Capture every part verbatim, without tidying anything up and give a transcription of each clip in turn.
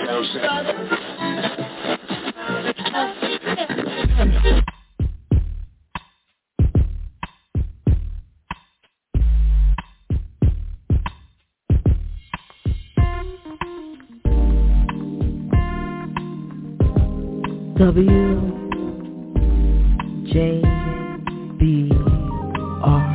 W J B R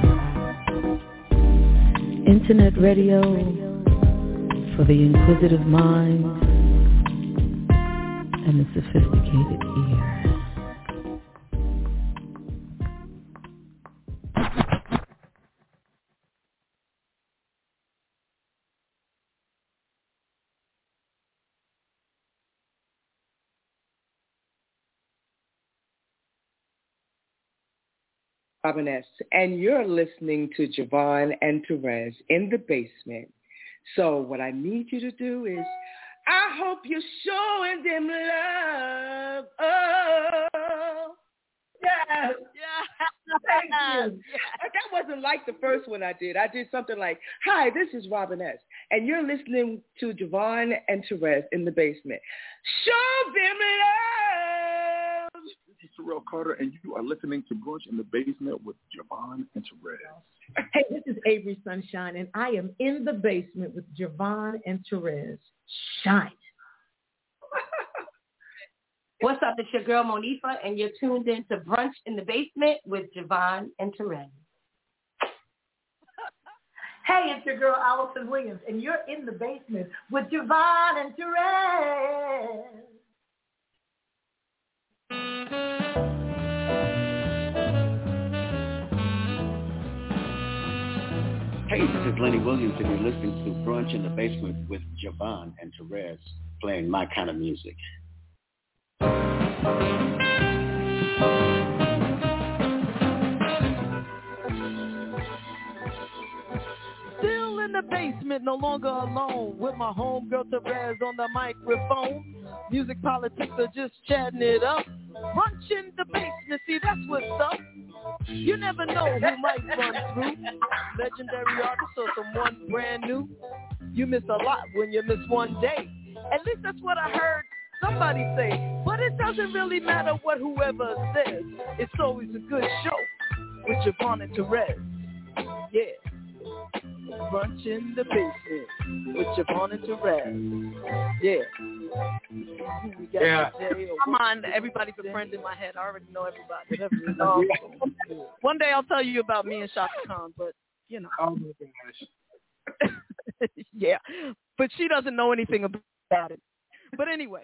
Internet radio for the inquisitive mind and the sophisticated ear. Robin S., and you're listening to Javon and Therese in the basement. So what I need you to do is, I hope you're showing them love. Oh, yes. Yeah. Thank you. Yeah. That wasn't like the first one I did. I did something like, hi, this is Robin S., and you're listening to Javon and Therese in the basement. Show them love. This is Terrell Carter, and you are listening to Brunch in the Basement with Javon and Therese. Hey, this is Avery Sunshine, and I am in the basement with Javon and Therese. Shine. What's up? It's your girl Monifa, and you're tuned in to Brunch in the Basement with Javon and Therese. Hey, it's your girl Allison Williams, and you're in the basement with Javon and Therese. Hey, this is Lenny Williams, and you're listening to Brunch in the Basement with Javon and Therese, playing my kind of music. Still in the basement, no longer alone, with my homegirl Therese on the microphone. Music politics are just chatting it up. Brunch in the basement, see that's what's up. You never know who might run through. Legendary artist or someone brand new. You miss a lot when you miss one day. At least that's what I heard somebody say. But it doesn't really matter what whoever says. It's always a good show with Javon and Therese. Yeah. Brunch in the basement with Javon and Therese. Yeah. We got Yeah. today. Come on, everybody's a friend in my head. I already know everybody. Um, one day I'll tell you about me and Shaka Khan, but you know. Oh my gosh. Yeah, but she doesn't know anything about it. But anyway.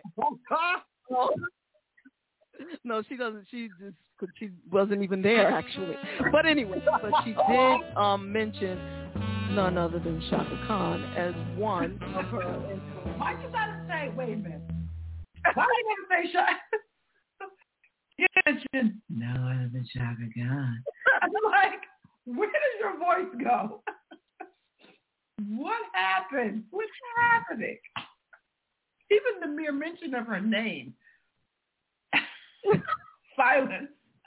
No, she doesn't. She just she wasn't even there actually. But anyway, but she did um, mention none other than Shaka Khan as one of her. Why you gotta say? Wait a minute. Why you gotta say Shaka? You mentioned no other than Shaka Khan. I'm like, where does your voice go? What happened? What's happening? Even the mere mention of her name. Silence.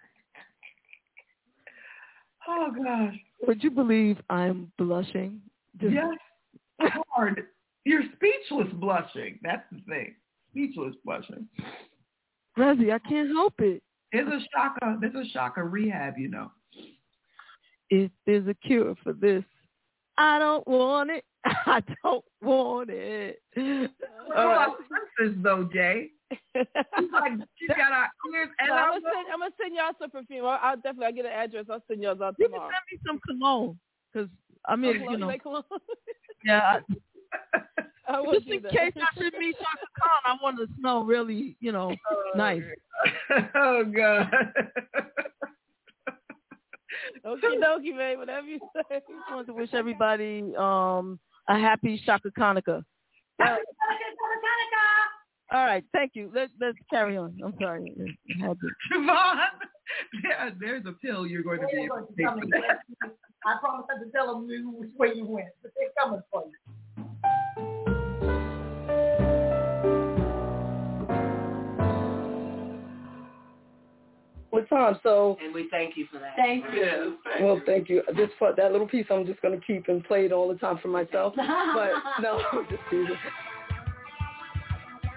Oh, gosh. Would you believe I'm blushing? Just... Yes. Hard. You're speechless blushing. That's the thing. Speechless blushing. Rezzy, I can't help it. There's a Shaka, there's a Shaka rehab, you know. If there's a cure for this, I don't want it. I don't want it. All right. Princess, though, Jay. Like, she got our ears and no, our I'm, gonna send, I'm gonna send y'all some perfume. I'll, I'll definitely I'll get an address. I'll send y'all out You tomorrow. can send me some cologne, because I mean, cologne, you know, cologne? yeah. I, I just in case I should meet Shaka Khan, I want to smell really, you know, oh, nice. Oh God. Okie dokie, man. Whatever you say. I just want to wish everybody um, a happy Shaka Hanukkah. Uh, all right, thank you. Let's let's carry on. I'm sorry. Javon, yeah, there's a pill you're going to be able to take. I promise not to tell them which way you went, but they're coming for you. What time? So, And we thank you for that. Thank you. Well, thank you. This part, that little piece, I'm just going to keep and play it all the time for myself. But no, I'm just teasing.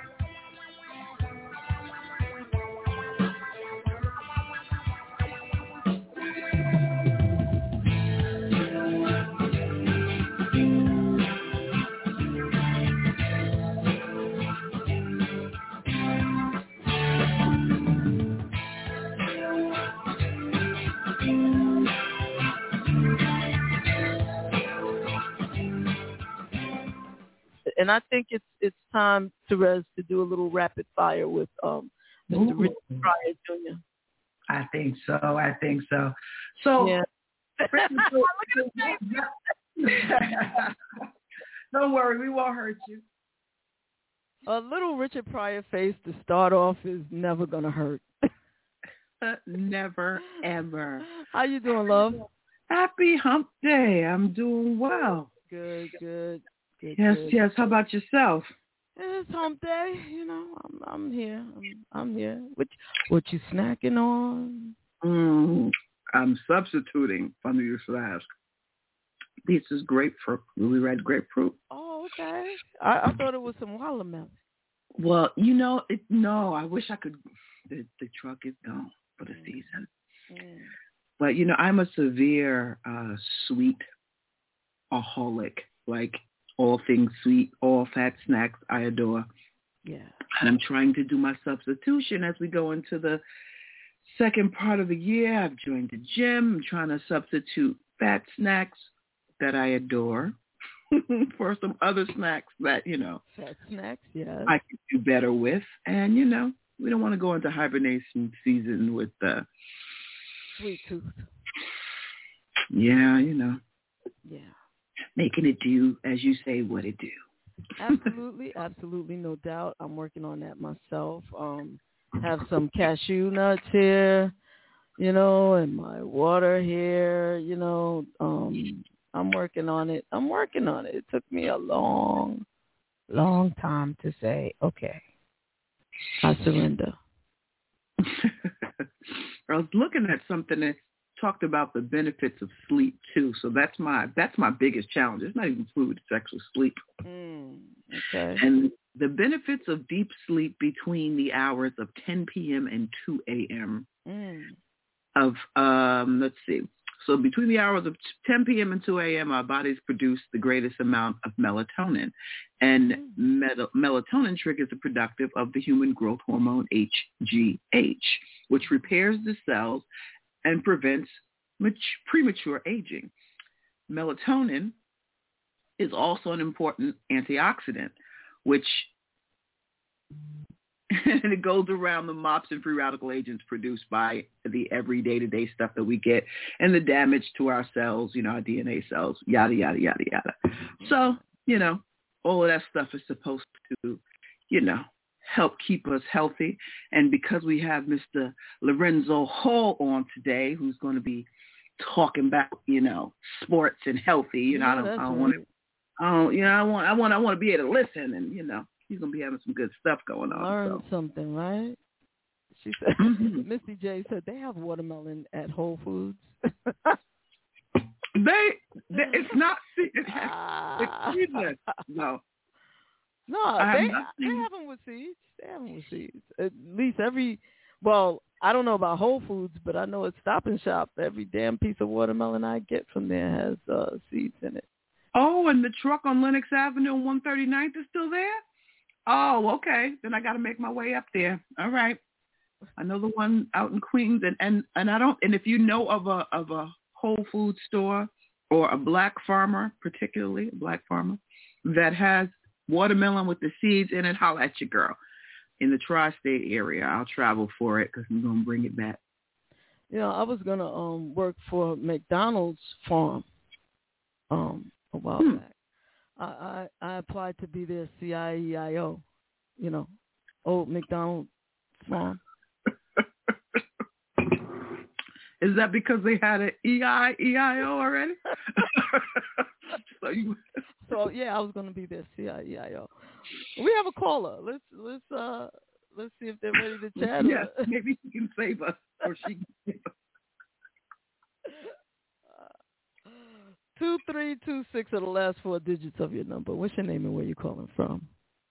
And I think it's it's time, Therese, to do a little rapid fire with um, Mister Richard Pryor Junior I think so. I think so. So, yeah. Don't worry, we won't hurt you. A little Richard Pryor face to start off is never gonna hurt. Never, ever. How you doing, love? Happy hump day. I'm doing well. Good, good. good yes, good. yes. How about yourself? It's hump day. You know, I'm I'm here. I'm, I'm here. What what you snacking on? Mm, I'm substituting. Funny you should ask. This is grapefruit, really red grapefruit. Oh, okay. I, I thought it was some watermelon. Well, you know, it, no, I wish I could. The, the truck is gone for the season. Mm. But, you know, I'm a severe uh, sweet-aholic, like all things sweet, all fat snacks I adore. Yeah. And I'm trying to do my substitution as we go into the second part of the year. I've joined the gym. I'm trying to substitute fat snacks that I adore for some other snacks that, you know, fat snacks, yes, I could do better with. And, you know, we don't want to go into hibernation season with the sweet tooth. Yeah, you know. Yeah. Making it do, as you say, what it do. Absolutely, absolutely, no doubt. I'm working on that myself. Um, have some cashew nuts here, you know, and my water here, you know. Um, I'm working on it. I'm working on it. It took me a long, long time to say, okay, I surrender. I was looking at something that talked about the benefits of sleep too. So that's my that's my biggest challenge. It's not even food; it's actually sleep. Mm, okay. And the benefits of deep sleep between the hours of ten p.m. and two a.m. Mm. Of um, let's see. So between the hours of ten p.m. and two a.m., our bodies produce the greatest amount of melatonin. And mm. mel- melatonin triggers the productive of the human growth hormone H G H, which repairs the cells and prevents mat- premature aging. Melatonin is also an important antioxidant, which and it goes around the MOPS and free radical agents produced by the every day-to-day stuff that we get and the damage to our cells, you know, our D N A cells, yada, yada, yada, yada. So, you know, all of that stuff is supposed to, you know, help keep us healthy. And because we have Mister Lorenzo Hall on today, who's going to be talking about, you know, sports and healthy, you know, yeah, I don't, I don't right. want to, I don't, you know, I want, I want, I want to be able to listen and, you know. He's going to be having some good stuff going on. Learn so. something, right? She said, mm-hmm. Misty J said, they have watermelon at Whole Foods. they, they, it's not, it has, it's seedless. No. No, they, they have them with seeds. They have them with seeds. At least every, well, I don't know about Whole Foods, but I know at Stop and Shop, every damn piece of watermelon I get from there has uh, seeds in it. Oh, and the truck on Lenox Avenue on one thirty-ninth is still there? Oh, okay. Then I got to make my way up there. All right. I know the one out in Queens, and, and, and I don't. And if you know of a of a Whole Foods store or a black farmer, particularly a black farmer that has watermelon with the seeds in it, holla at your girl. In the tri-state area, I'll travel for it because I'm gonna bring it back. Yeah, I was gonna um work for McDonald's farm um a while hmm. back. I, I, I applied to be their C I E I O, you know, old McDonald's farm. Is that because they had an E I E I O already? so, you... so yeah, I was going to be their C I E I O. We have a caller. Let's let's uh let's see if they're ready to chat. Yes, maybe she can save us, or she. Can save us. Two three two six are the last four digits of your number. What's your name and where you calling from?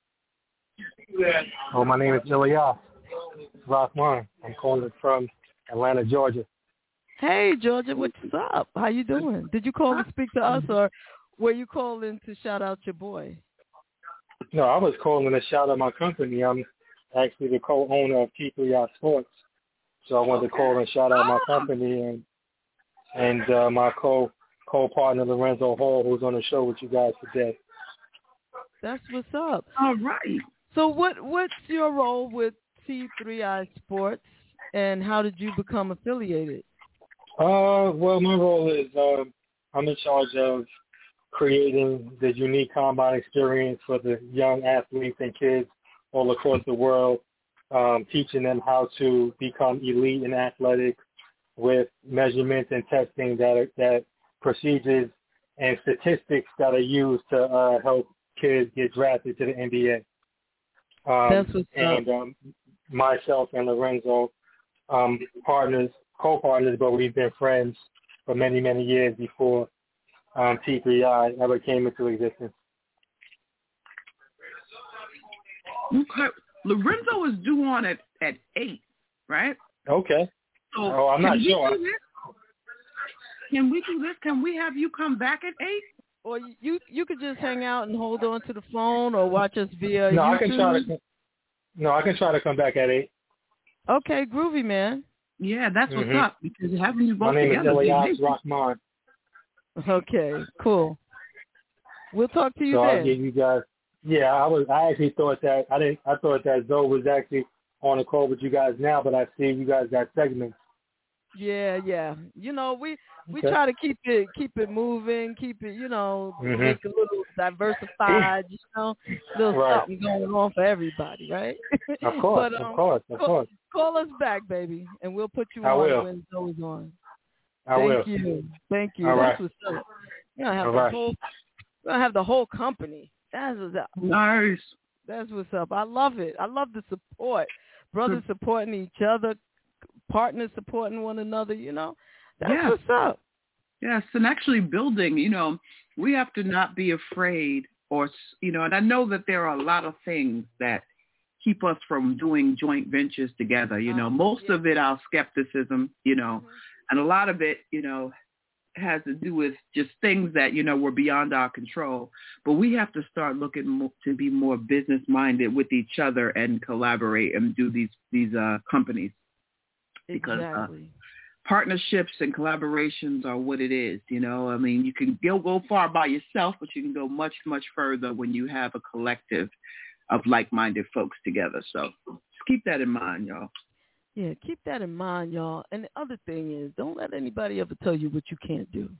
Oh, my name is Ilyas Rahman. I'm calling from Atlanta, Georgia. Hey, Georgia, what's up? How you doing? Did you call to speak to us, or were you calling to shout out your boy? No, I was calling to shout out my company. I'm actually the co-owner of T three I Sports, so I wanted okay. to call and shout out my company and and uh, my co. co-partner Lorenzo Hall, who's on the show with you guys today. That's what's up. All right. So what what's your role with T three I Sports, and how did you become affiliated? Uh, well, my role is uh, I'm in charge of creating the unique combine experience for the young athletes and kids all across the world, um, teaching them how to become elite in athletics with measurements and testing that are, that procedures and statistics that are used to uh, help kids get drafted to the N B A. Um, That's what's and up. um, myself and Lorenzo, um, partners, co-partners, but we've been friends for many, many years before um, T three I ever came into existence. Okay. Lorenzo is due on at, at eight, right? Okay. So oh, I'm not can we sure. do this? Can we do this? Can we have you come back at eight? Or you you could just hang out and hold on to the phone, or watch us via no, YouTube. I can try to. No, I can try to come back at eight. Okay, groovy, man. Yeah, that's mm-hmm. what's up, because having you both My name together. is Elias Rahman. Okay, cool. We'll talk to you so then. I'll give you guys. Yeah, I was. I actually thought that I didn't. I thought that Zoe was actually on the call with you guys now, but I see you guys got segments. Yeah, yeah. You know, we we Okay. try to keep it keep it moving, keep it, you know, Mhm. make it a little diversified, you know, little Right. something going on for everybody, right? Of course, but, um, of course, of call, course. Call us back, baby, and we'll put you I on will. when Zoe's on. I Thank will. you. Thank you. All That's right. what's up. We're gonna have All the right. whole we're gonna have the whole company. That's what's up. Nice. That's what's up. I love it. I love the support. Brothers supporting each other, partners supporting one another, you know. That's Yeah. what's up. Yes, and actually building, you know, we have to not be afraid or, you know, and I know that there are a lot of things that keep us from doing joint ventures together, you know, Um, most yeah. of it, our skepticism, you know, Mhm. and a lot of it, you know, has to do with just things that, you know, were beyond our control. But we have to start looking more, to be more business minded with each other and collaborate and do these, these uh, companies. Because Exactly. uh, partnerships and collaborations are what it is, you know. I mean, you can go, go far by yourself, but you can go much, much further when you have a collective of like-minded folks together. So just keep that in mind, y'all. Yeah, keep that in mind, y'all. And the other thing is, don't let anybody ever tell you what you can't do.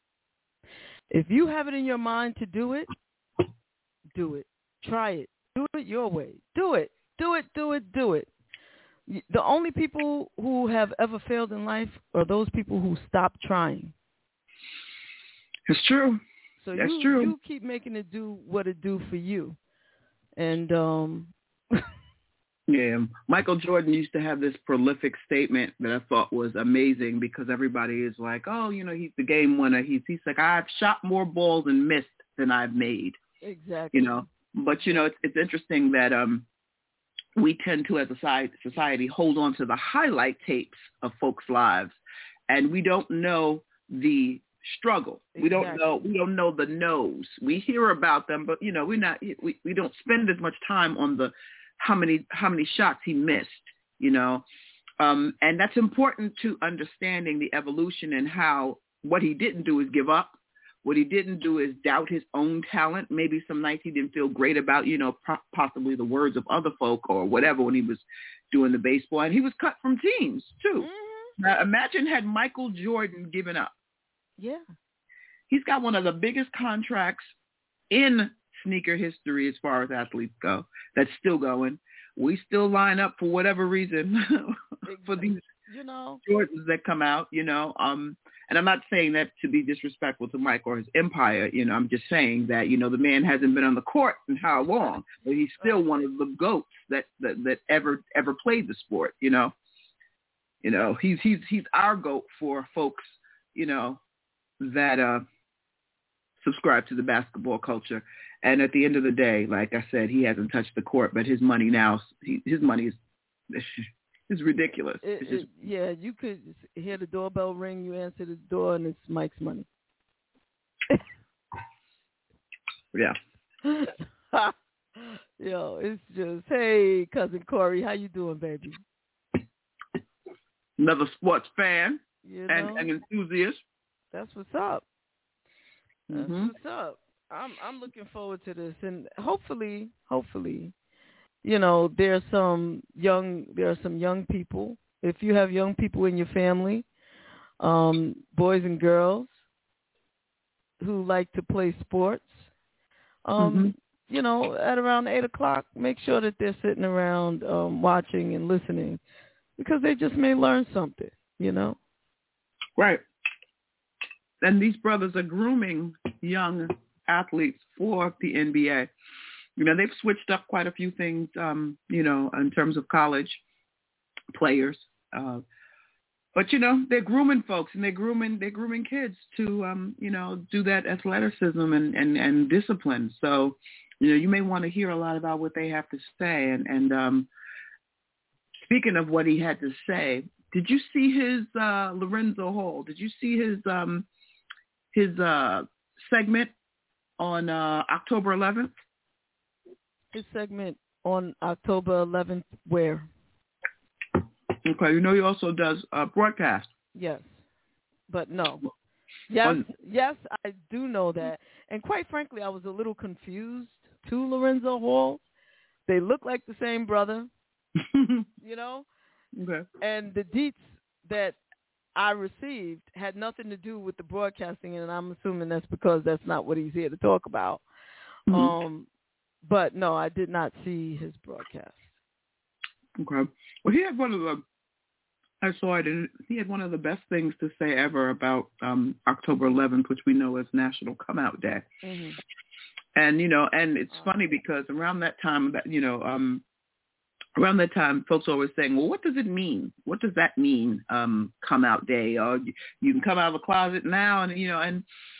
If you have it in your mind to do it, do it. Try it. Do it your way. Do it. Do it, do it, do it. The only people who have ever failed in life are those people who stop trying. It's true. So That's you, true. you keep making it do what it do for you. And um yeah, Michael Jordan used to have this prolific statement that I thought was amazing, because everybody is like, oh, you know, he's the game winner. He's he's like, I've shot more balls and missed than I've made. Exactly. You know, but you know, it's it's interesting that um we tend to, as a society, society, hold on to the highlight tapes of folks' lives, and we don't know the struggle. Exactly. We don't know. We don't know the no's. We hear about them, but you know, we're not. We, we don't spend as much time on the how many how many shots he missed. You know, um, and that's important to understanding the evolution and how what he didn't do is give up. What he didn't do is doubt his own talent. Maybe some nights he didn't feel great about, you know, po- possibly the words of other folk or whatever when he was doing the baseball. And he was cut from teams, too. Mm-hmm. Now, imagine had Michael Jordan given up. Yeah. He's got one of the biggest contracts in sneaker history as far as athletes go. That's still going. We still line up for whatever reason for these you know Jordans that come out, you know. Um, and I'm not saying that to be disrespectful to Mike or his empire. You know, I'm just saying that, you know, the man hasn't been on the court in how long, but he's still one of the GOATs that, that, that ever ever played the sport. You know, you know, he's he's he's our GOAT for folks, you know, that uh, subscribe to the basketball culture. And at the end of the day, like I said, he hasn't touched the court, but his money now, he, his money is is ridiculous. It, It's just, it, yeah, you could hear the doorbell ring, you answer the door, and it's Mike's money. yeah. Yo, it's just, hey, cousin Corey, how you doing, baby? Another sports fan You and know? an enthusiast. That's what's up. That's Mm-hmm. what's up. I'm I'm looking forward to this, and hopefully, hopefully, you know, there's some young there are some young people. If you have young people in your family, um, boys and girls who like to play sports, um, Mm-hmm. you know, at around eight o'clock, make sure that they're sitting around um, watching and listening, because they just may learn something, you know. Right. And these brothers are grooming young athletes for the N B A. You know, they've switched up quite a few things, um, you know, in terms of college players. Uh, but, you know, they're grooming folks, and they're grooming they're grooming kids to, um, you know, do that athleticism and, and, and discipline. So, you know, you may want to hear a lot about what they have to say. And, and um, speaking of what he had to say, did you see his uh, Lorenzo Hall? Did you see his um, his uh, segment on uh, October eleventh? His segment on October eleventh, where? Okay, you know he also does uh, broadcast. Yes, but no. Yes, On, yes, I do know that. And quite frankly, I was a little confused to Lorenzo Hall. They look like the same brother, you know? Okay. And the deets that I received had nothing to do with the broadcasting, and I'm assuming that's because that's not what he's here to talk about. Mm-hmm. Um, but no, I did not see his broadcast. Okay. Well, he had one of the, I saw it, and he had one of the best things to say ever about um, October eleventh, which we know as National Come Out Day. Mm-hmm. And, you know, and it's funny because around that time, that you know, um, around that time, folks are always saying, well, what does it mean? What does that mean, um, come out day? Or you, you can come out of the closet now, and, you know, and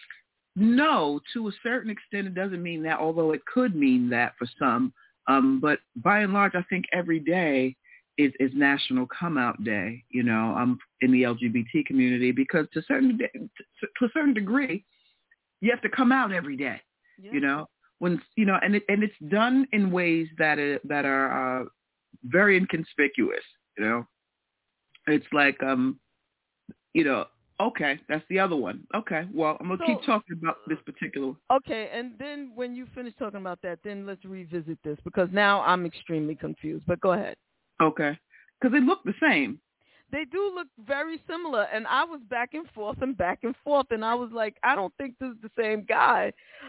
no, to a certain extent, it doesn't mean that, although it could mean that for some. Um, but by and large, I think every day is, is National Come Out Day, you know, um, in the L G B T community, because to a certain, de- to, to a certain degree, you have to come out every day, yeah. you know, when, you know, and it, and it's done in ways that are, that are, uh, very inconspicuous, you know. It's like, um, you know, okay, that's the other one. Okay, well, I'm going to so, keep talking about this particular one. Okay, and then when you finish talking about that, then let's revisit this, because now I'm extremely confused. But go ahead. Okay, because they look the same. They do look very similar, and I was back and forth and back and forth, and I was like, I don't think this is the same guy.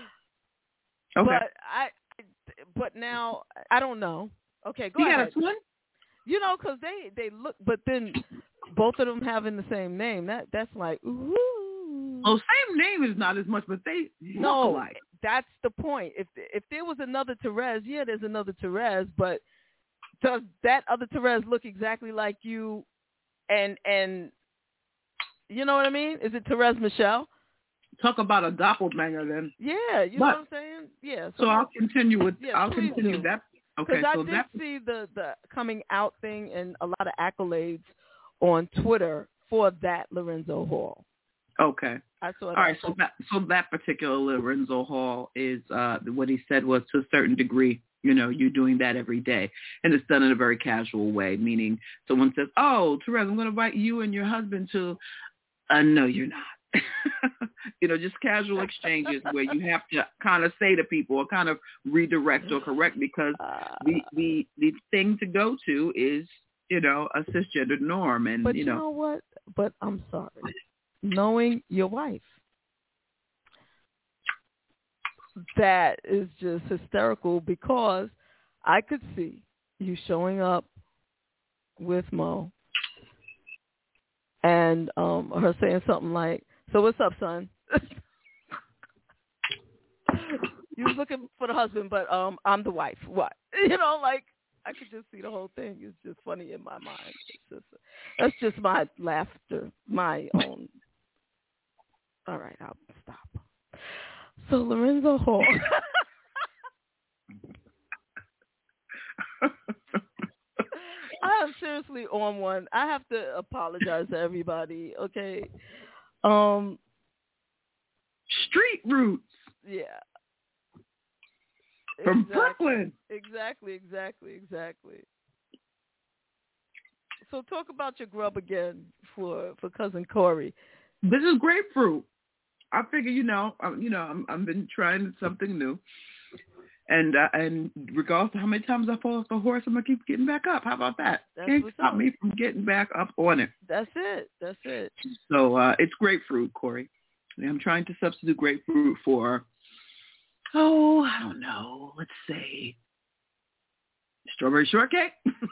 Okay. But, I, but now, I don't know. Okay, go you ahead. You got a twin? You know, because they, they look, but then both of them having the same name, that that's like, ooh. Oh, same name is not as much, but they no, look alike. That's the point. If if there was another Therese, yeah, there's another Therese, but does that other Therese look exactly like you? And, and you know what I mean? Is it Therese Michelle? Talk about a doppelganger then. Yeah, you but, know what I'm saying? Yeah. So, so I'll continue with, yeah, I'll continue do. that. Okay, Because so I did that... see the, the coming out thing and a lot of accolades on Twitter for that Lorenzo Hall. Okay. I saw that. All right, so that so that particular Lorenzo Hall is uh, what he said was, to a certain degree, you know, you're doing that every day, and it's done in a very casual way. Meaning, someone says, "Oh, Therese, I'm going to invite you and your husband to," uh, no, you're not. You know, just casual exchanges where you have to kind of say to people or kind of redirect or correct, because the the the thing to go to is, you know, a cisgender norm, and but you you know, know what? But I'm sorry, knowing your wife, that is just hysterical, because I could see you showing up with Mo and um, her saying something like, "So what's up, son?" You was looking for the husband, but um, I'm the wife. What? You know, like, I could just see the whole thing. It's just funny in my mind. It's just, that's just my laughter, my own. All right, I'll stop. So Lorenzo Hall. I am seriously on one. I have to apologize to everybody, okay? Um, Street roots. Yeah. From exactly. Brooklyn. Exactly, exactly, exactly. So talk about your grub again for, for Cousin Corey. This is grapefruit. I figure, you know, I'm, you know, I'm, I've been trying something new. And uh, and regardless of how many times I fall off the horse, I'm going to keep getting back up. How about that? That's Can't what's stop up. me from getting back up on it. That's it. That's it. So uh, it's grapefruit, Corey. I'm trying to substitute grapefruit for, oh, I don't know, let's say strawberry shortcake.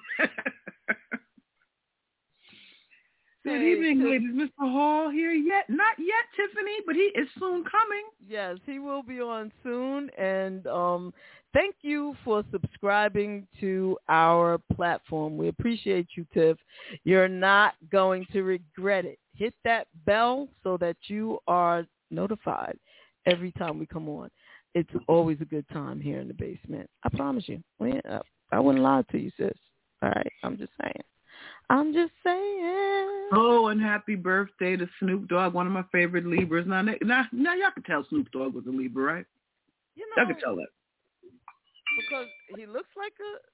Good Hey, evening, Tiff- ladies. Mister Hall here yet? Not yet, Tiffany, but he is soon coming. Yes, he will be on soon. And um, thank you for subscribing to our platform. We appreciate you, Tiff. You're not going to regret it. Hit that bell so that you are notified every time we come on. It's always a good time here in the basement. I promise you. I wouldn't lie to you, sis. All right, I'm just saying. I'm just saying. Oh, and happy birthday to Snoop Dogg, one of my favorite Libras. Now, now, now y'all can tell Snoop Dogg was a Libra, right? You know, y'all can tell that. Because he looks like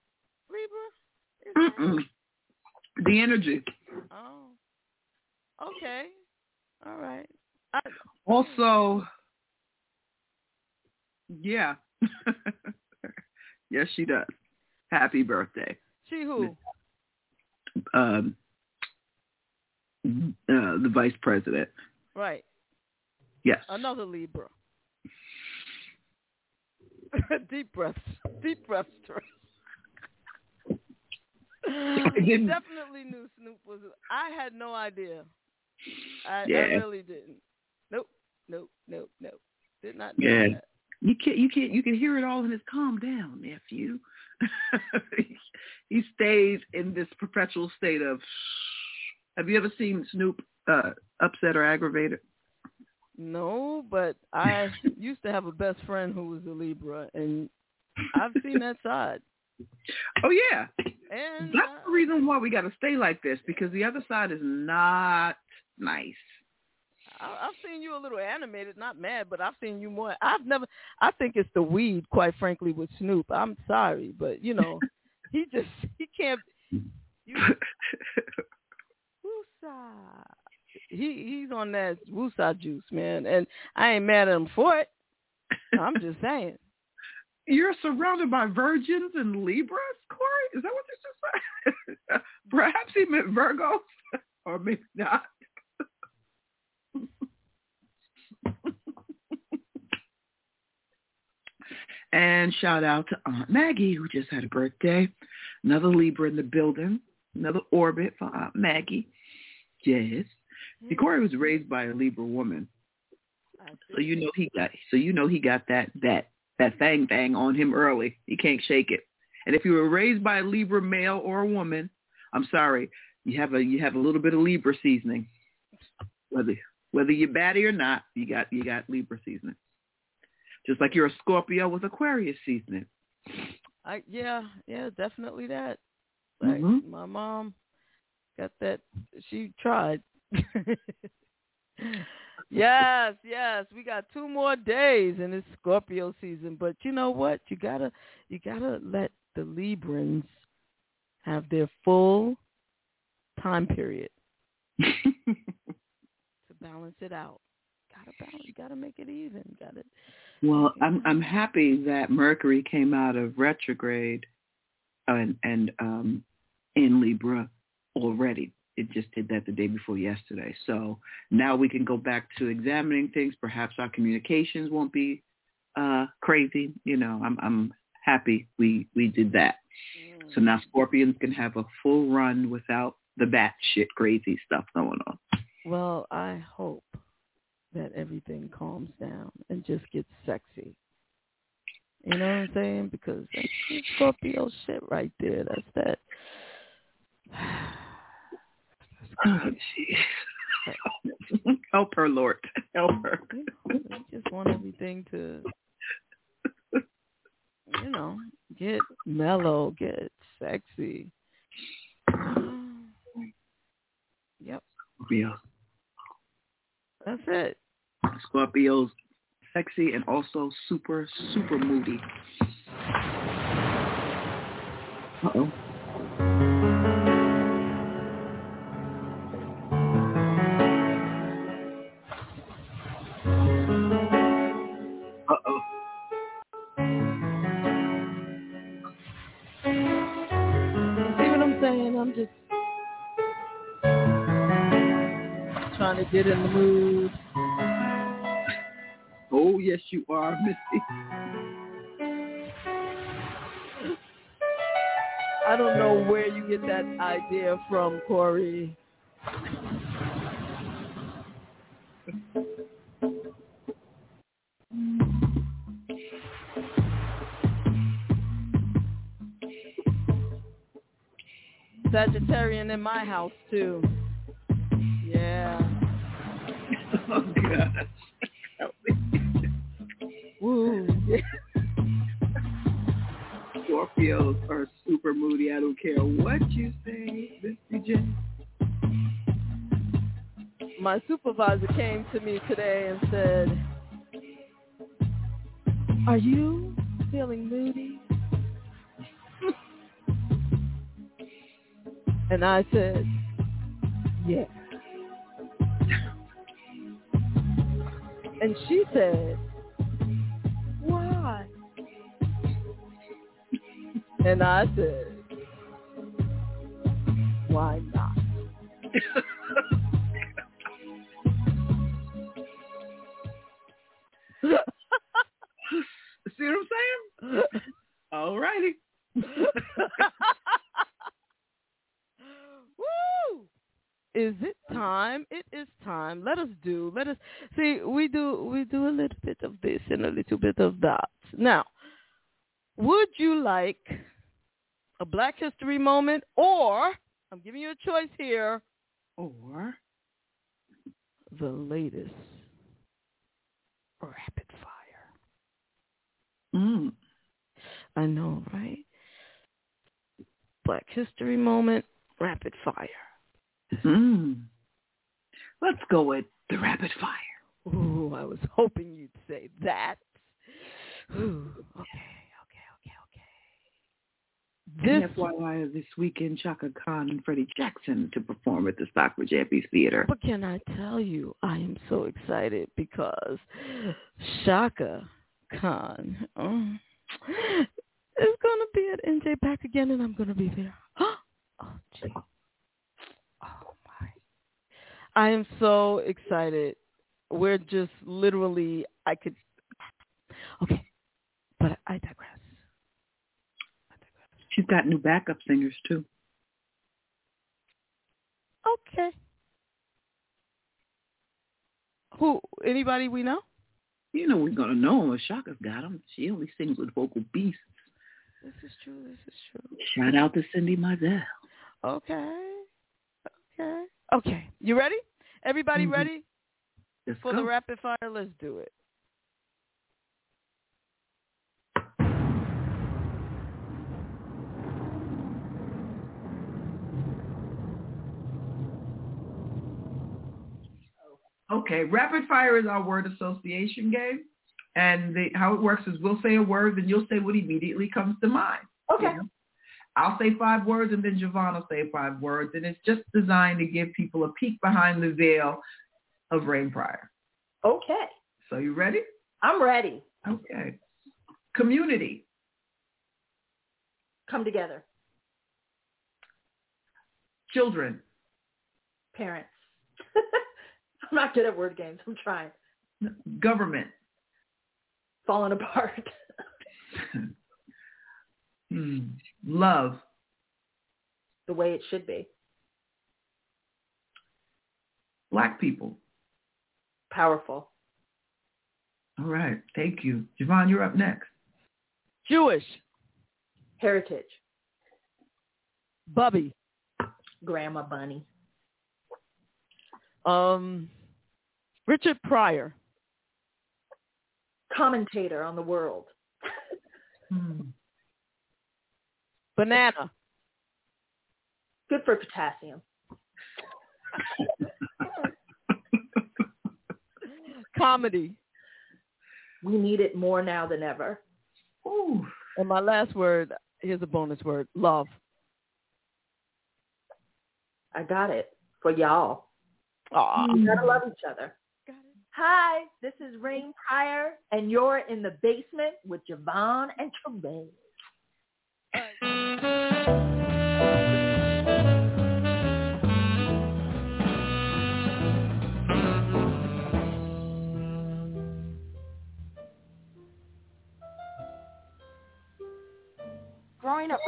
a Libra? Mm-mm. The energy. Oh. Okay. All right. I, also, yeah. Yes, she does. Happy birthday. She who? Um, uh, the vice president. Right. Yes. Another Libra. Deep breaths. Deep breaths. Definitely knew Snoop was. I had no idea. I, yeah. I really didn't. Nope. Nope. Nope. Nope. Did not know yeah. that. You can't. You can't. You can hear it all in his calm down, nephew. He stays in this perpetual state of. Have you ever seen Snoop uh, upset or aggravated? No, but I used to have a best friend who was a Libra, and I've seen that side. Oh yeah, and that's uh, the reason why we got to stay like this, because the other side is not nice. I, I've seen you a little animated, not mad, but I've seen you more. I've never. I think it's the weed, quite frankly, with Snoop. I'm sorry, but you know, he just he can't. You, woosah. He he's on that woosah juice, man, and I ain't mad at him for it. I'm just saying. You're surrounded by virgins and Libras, Corey? Is that what you just said? Perhaps he meant Virgos, or maybe not. And shout out to Aunt Maggie, who just had a birthday. Another Libra in the building. Another orbit for Aunt Maggie. Yes. See, Corey was raised by a Libra woman. So you know he got so you know he got that that that thang thang on him early. He can't shake it. And if you were raised by a Libra male or a woman, I'm sorry, you have a you have a little bit of Libra seasoning. Whether whether you're batty or not, you got you got Libra seasoning. Just like you're a Scorpio with Aquarius seasoning. I yeah, yeah, definitely that. Like mm-hmm. My mom got that. She tried. Yes, yes. We got two more days in this Scorpio season, but you know what? You gotta, you gotta let the Librans have their full time period to balance it out. Gotta balance. You gotta make it even. Got it. Well, I'm I'm happy that Mercury came out of retrograde and and um, in Libra already. It just did that the day before yesterday. So now we can go back to examining things. Perhaps our communications won't be uh, crazy. You know, I'm I'm happy we, we did that. Mm. So now Scorpions can have a full run without the batshit crazy stuff going on. Well, I hope that everything calms down and just gets sexy. You know what I'm saying? Because that's Scorpio shit right there. That's that. Oh, jeez. Help her, Lord. Help her. I just want everything to, you know, get mellow, get sexy. Yep. Scorpio. That's it. Scorpio's sexy and also super, super moody. Uh-oh. I'm just trying to get in the mood. Oh, yes, you are, Missy. I don't know where you get that idea from, Corey. Sagittarian in my house, too. Yeah. Oh, gosh. Woo. Scorpios are super moody. I don't care what you say, Misty J. My supervisor came to me today and said, "Are you feeling moody?" And I said, "Yeah." And she said, "Why?" And I said, "Why not?" See what I'm saying? All righty. Woo! Is it time? It is time. Let us do. Let us see. We do. We do a little bit of this and a little bit of that. Now, would you like a Black History moment, or I'm giving you a choice here, or the latest rapid fire? Mm. I know, right? Black History moment, rapid fire. Mm. Let's go with the rapid fire. Ooh, I was hoping you'd say that. Ooh, okay, okay, okay, okay. And This F Y I, this weekend, Chaka Khan and Freddie Jackson to perform at the Stockbridge Amphitheater. But can I tell you, I am so excited because Chaka Khan oh, is going to be at N J Back again, and I'm going to be there. Oh, gee. Oh, my. I am so excited. We're just literally, I could, okay, but I digress. I digress. She's got new backup singers, too. Okay. Who, anybody we know? You know we're going to know them. Shaka's got them. She only sings with vocal beasts. This is true. This is true. Shout out to Cindy Mizell. Okay. Okay. Okay. You ready? Everybody Mm-hmm. ready? Let's For go. the rapid fire, let's do it. Okay, rapid fire is our word association game. And the, how it works is we'll say a word, then you'll say what immediately comes to mind. Okay. You know? I'll say five words, and then Javon will say five words. And it's just designed to give people a peek behind the veil of Rain Pryor. Okay. So you ready? I'm ready. Okay. Community. Come together. Children. Parents. I'm not good at word games. I'm trying. Government. Falling apart. hmm. Love. The way it should be. Black people. Powerful. All right. Thank you. Javon, you're up next. Jewish. Heritage. Bubby. Grandma Bunny. Um, Richard Pryor. Commentator on the world. Hmm. Banana. Good for potassium. Comedy. We need it more now than ever. Ooh. And my last word, here's a bonus word, love. I got it. For y'all. Aww. You gotta love each other. Got it. Hi, this is Rain Pryor, and you're in the basement with Javon and Therese.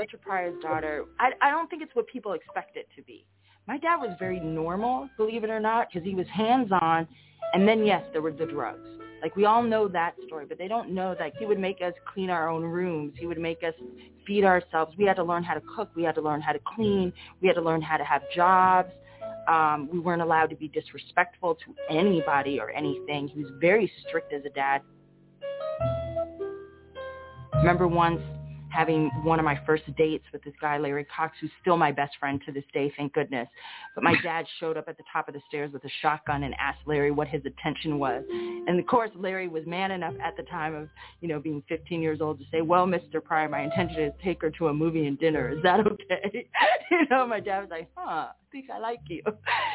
Richard Pryor's daughter, I, I don't think it's what people expect it to be. My dad was very normal, believe it or not, because he was hands-on. And then, yes, there were the drugs. Like, we all know that story, but they don't know that he would make us clean our own rooms. He would make us feed ourselves. We had to learn how to cook. We had to learn how to clean. We had to learn how to have jobs. Um, we weren't allowed to be disrespectful to anybody or anything. He was very strict as a dad. Remember once having one of my first dates with this guy, Larry Cox, who's still my best friend to this day, thank goodness. But my dad showed up at the top of the stairs with a shotgun and asked Larry what his intention was. And of course, Larry was man enough at the time of, you know, being fifteen years old to say, well, Mister Pryor, my intention is to take her to a movie and dinner. Is that okay? You know, my dad was like, huh, I think I like you.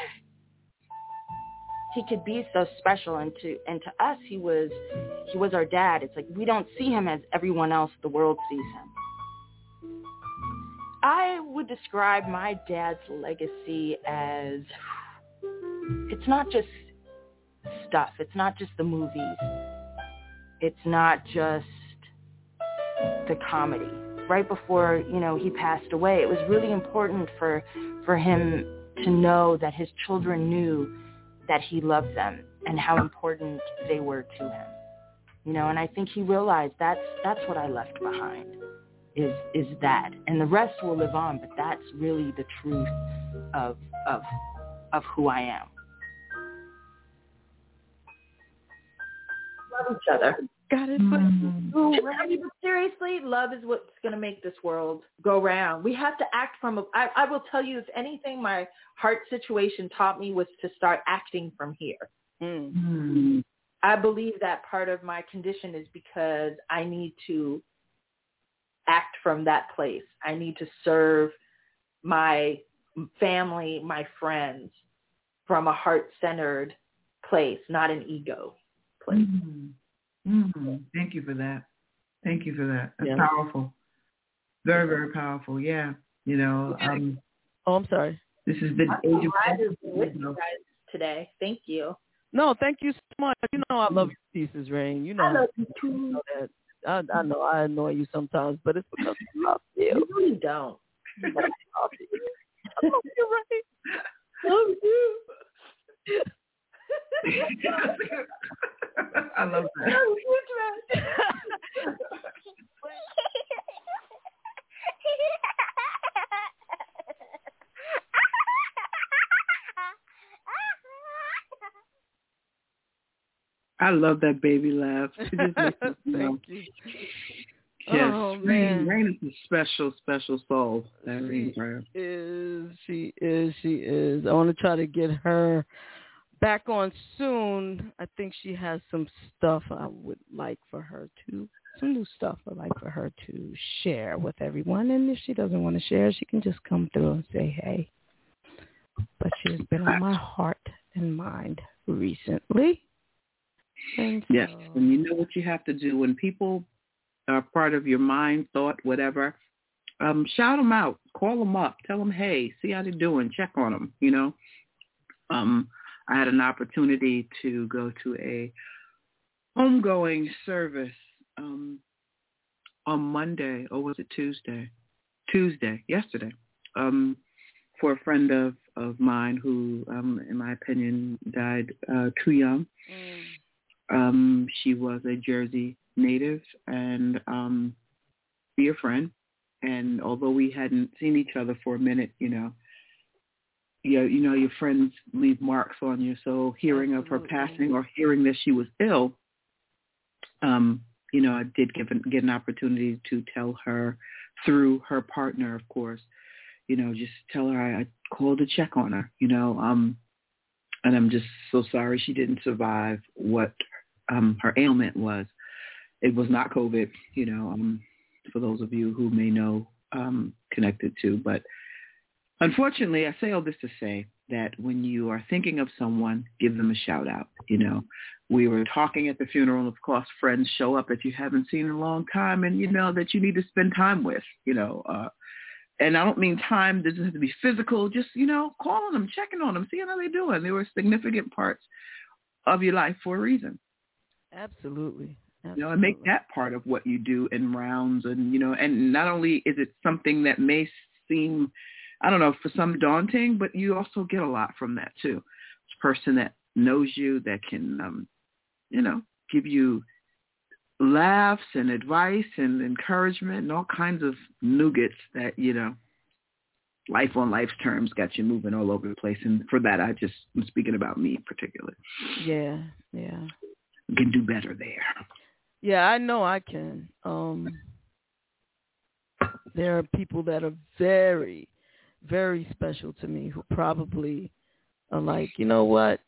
He could be so special, and to and to us, he was he was our dad. It's like we don't see him as everyone else the world sees him. I would describe my dad's legacy as, it's not just stuff. It's not just the movies. It's not just the comedy. Right before, you know, he passed away, it was really important for for him to know that his children knew that he loved them and how important they were to him. You know, and I think he realized that's that's what I left behind, is is that. And the rest will live on, but that's really the truth of of of who I am. Love each other. Got it. Mm-hmm. I mean, but seriously, love is what's going to make this world go round. We have to act from, a, I, I will tell you, if anything, my heart situation taught me was to start acting from here. Mm. I believe that part of my condition is because I need to act from that place. I need to serve my family, my friends, from a heart-centered place, not an ego place. Mm-hmm. Mm-hmm. Thank you for that. Thank you for that. That's Yeah. powerful. Very, very powerful. Yeah. You know. Um, oh, I'm sorry. This is the I'm age of glad to be with you guys today. Thank you. No, thank you so much. You know I love your pieces, Rain. You know I love you you too. know that. I, I know I annoy you sometimes, but it's because I love you. You really don't. I love you. I love you, Rain. I love you. I love that. I love that baby laugh. It just makes me smile. Thank you. Yes, Oh, Rain, man. Rain is a special, special soul. That She Rain Pryor. is. She is. She is. I want to try to get her back on soon. I think she has some stuff I would like for her to, some new stuff I'd like for her to share with everyone. And if she doesn't want to share, she can just come through and say, hey. But she has been on my heart and mind recently. And so, yes, and you know what you have to do when people are part of your mind, thought, whatever. Um, shout them out, call them up, tell them, hey, see how they're doing, check on them. You know, um, I had an opportunity to go to a homegoing service um, on Monday, or was it Tuesday? Tuesday, yesterday, um, for a friend of, of mine who, um, in my opinion, died uh, too young. Mm. Um, she was a Jersey native and um, dear friend. And although we hadn't seen each other for a minute, you know, you, you know, your friends leave marks on you. So hearing Absolutely. Of her passing or hearing that she was ill, um, you know, I did give an, get an opportunity to tell her through her partner, of course, you know, just tell her I, I called to check on her, you know, um, and I'm just so sorry she didn't survive what um, her ailment was. It was not COVID, you know, um, for those of you who may know um, connected to. But unfortunately, I say all this to say that when you are thinking of someone, give them a shout out. You know, we were talking at the funeral, of course, friends show up that you haven't seen in a long time and, you know, that you need to spend time with, you know. Uh, and I don't mean time doesn't have to be physical, just, you know, calling them, checking on them, seeing how they're doing. They were significant parts of your life for a reason. Absolutely. You know, and make that part of what you do in rounds. And, you know, and not only is it something that may seem, I don't know, for some daunting, but you also get a lot from that too. It's a person that knows you, that can, um, you know, give you laughs and advice and encouragement and all kinds of nougats that, you know, life on life's terms got you moving all over the place. And for that, I just, I'm speaking about me in particular. Yeah, yeah. You can do better there. Yeah, I know I can. Um, there are people that are very, very special to me who probably are like, you know what?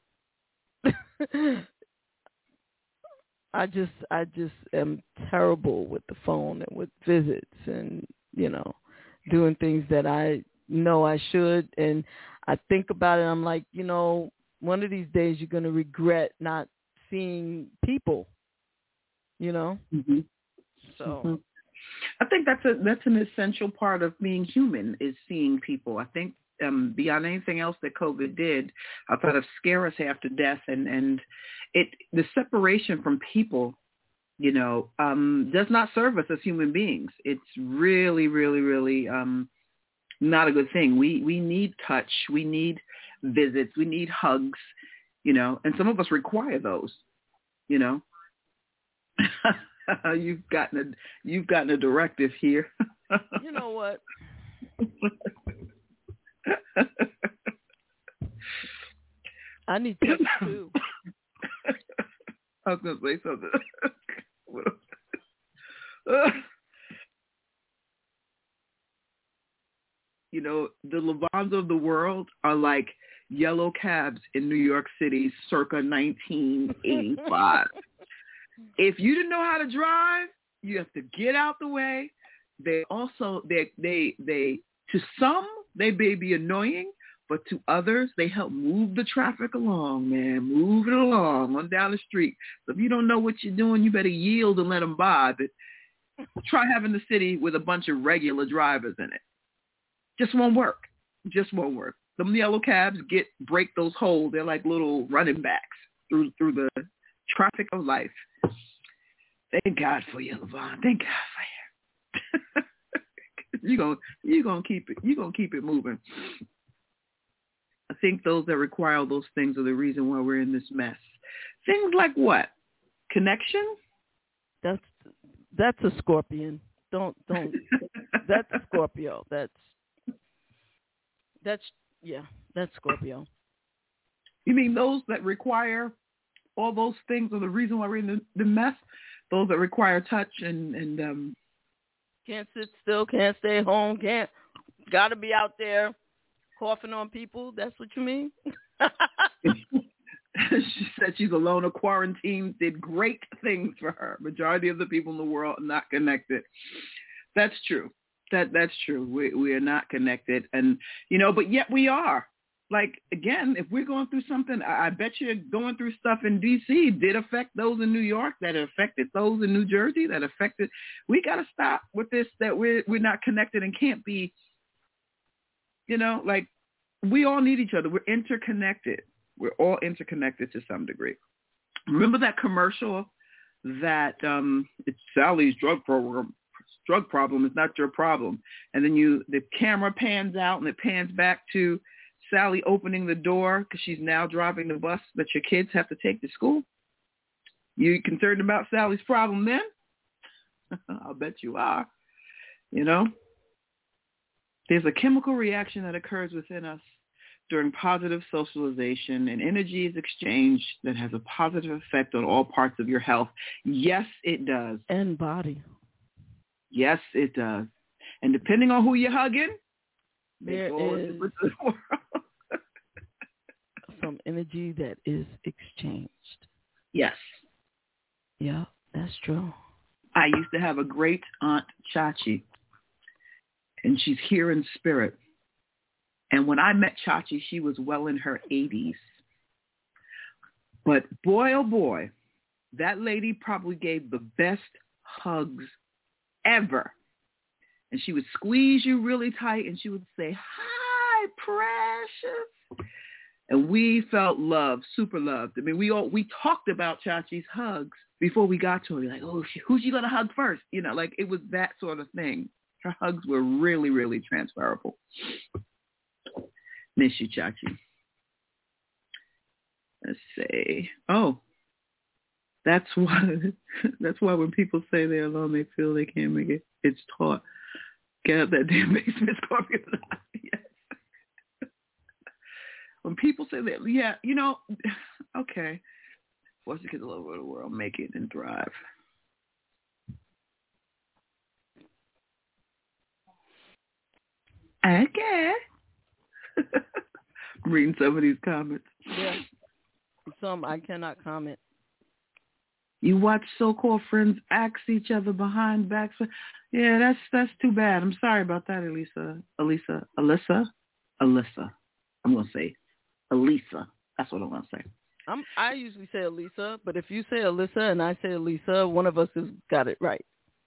I just, I just am terrible with the phone and with visits and, you know, doing things that I know I should. And I think about it. I'm like, you know, one of these days you're going to regret not seeing people, you know? Mm-hmm. So mm-hmm. I think that's a, that's an essential part of being human is seeing people. I think um, beyond anything else that COVID did, I thought of scare us half to death and, and it, the separation from people, you know, um, does not serve us as human beings. It's really, really, really um, not a good thing. We, we need touch. We need visits. We need hugs, you know, and some of us require those, you know. you've gotten a, you've gotten a directive here. You know what? I need touch too. I was going to say something. You know, the Levans of the world are like yellow cabs in New York City circa nineteen eighty-five. If you didn't know how to drive, you have to get out the way. They also, they, they, they, to some, they may be annoying, but to others, they help move the traffic along, man. Move it along on down the street. So if you don't know what you're doing, you better yield and let them by. But try having the city with a bunch of regular drivers in it. Just won't work. Just won't work. Them yellow cabs get break those holes. They're like little running backs through through the traffic of life. Thank God for you, Levon. Thank God for you. you gonna you gonna keep it. You gonna keep it moving. I think those that require those things are the reason why we're in this mess. Things like what? Connection? That's that's a scorpion. Don't don't. That's a Scorpio. That's that's yeah. That's Scorpio. You mean those that require all those things are the reason why we're in the, the mess? Those that require touch and and um, can't sit still, can't stay home, can't got to be out there coughing on people. That's what you mean? She said she's alone or quarantined. Did great things for her. Majority of the people in the world are not connected. That's true. That that's true. We we are not connected, and you know, but yet we are. Like, again, if we're going through something, I, I bet you going through stuff in D C did affect those in New York, that affected those in New Jersey, that affected. We got to stop with this, that we're, we're not connected and can't be, you know, like we all need each other. We're interconnected. We're all interconnected to some degree. Remember that commercial that um, it's Sally's drug program. Drug problem is not your problem. And then you, the camera pans out and it pans back to Sally opening the door because she's now driving the bus that your kids have to take to school. You concerned about Sally's problem then? I'll bet you are. You know, there's a chemical reaction that occurs within us during positive socialization, and energy is exchanged that has a positive effect on all parts of your health. Yes, it does. And body. Yes, it does. And depending on who you're hugging, there is some energy that is exchanged. Yes. Yeah, that's true. I used to have a great aunt, Chachi, and she's here in spirit. And when I met Chachi, she was well in her eighties. But boy, oh boy, that lady probably gave the best hugs ever. And she would squeeze you really tight and she would say, "Hi, precious." And we felt loved, super loved. I mean, we all we talked about Chachi's hugs before we got to her, you're like, oh, who's she going to hug first? You know, like it was that sort of thing. Her hugs were really, really transferable. Miss you, Chachi. Let's see. Oh, that's why. That's why when people say they're alone, they feel they can't make it. It's taught. Get out that damn basement, Scorpio. Yes. When people say that, yeah, you know, okay. Force the kids all over the world, make it and thrive. Okay. I'm reading some of these comments. Yeah. Some I cannot comment. You watch so-called friends axe each other behind backs. Yeah, that's that's too bad. I'm sorry about that, Elisa. Elisa. Alyssa? Alyssa. I'm going to say Elisa. That's what I'm going to say. I'm, I usually say Elisa, but if you say Alyssa and I say Elisa, one of us has got it right.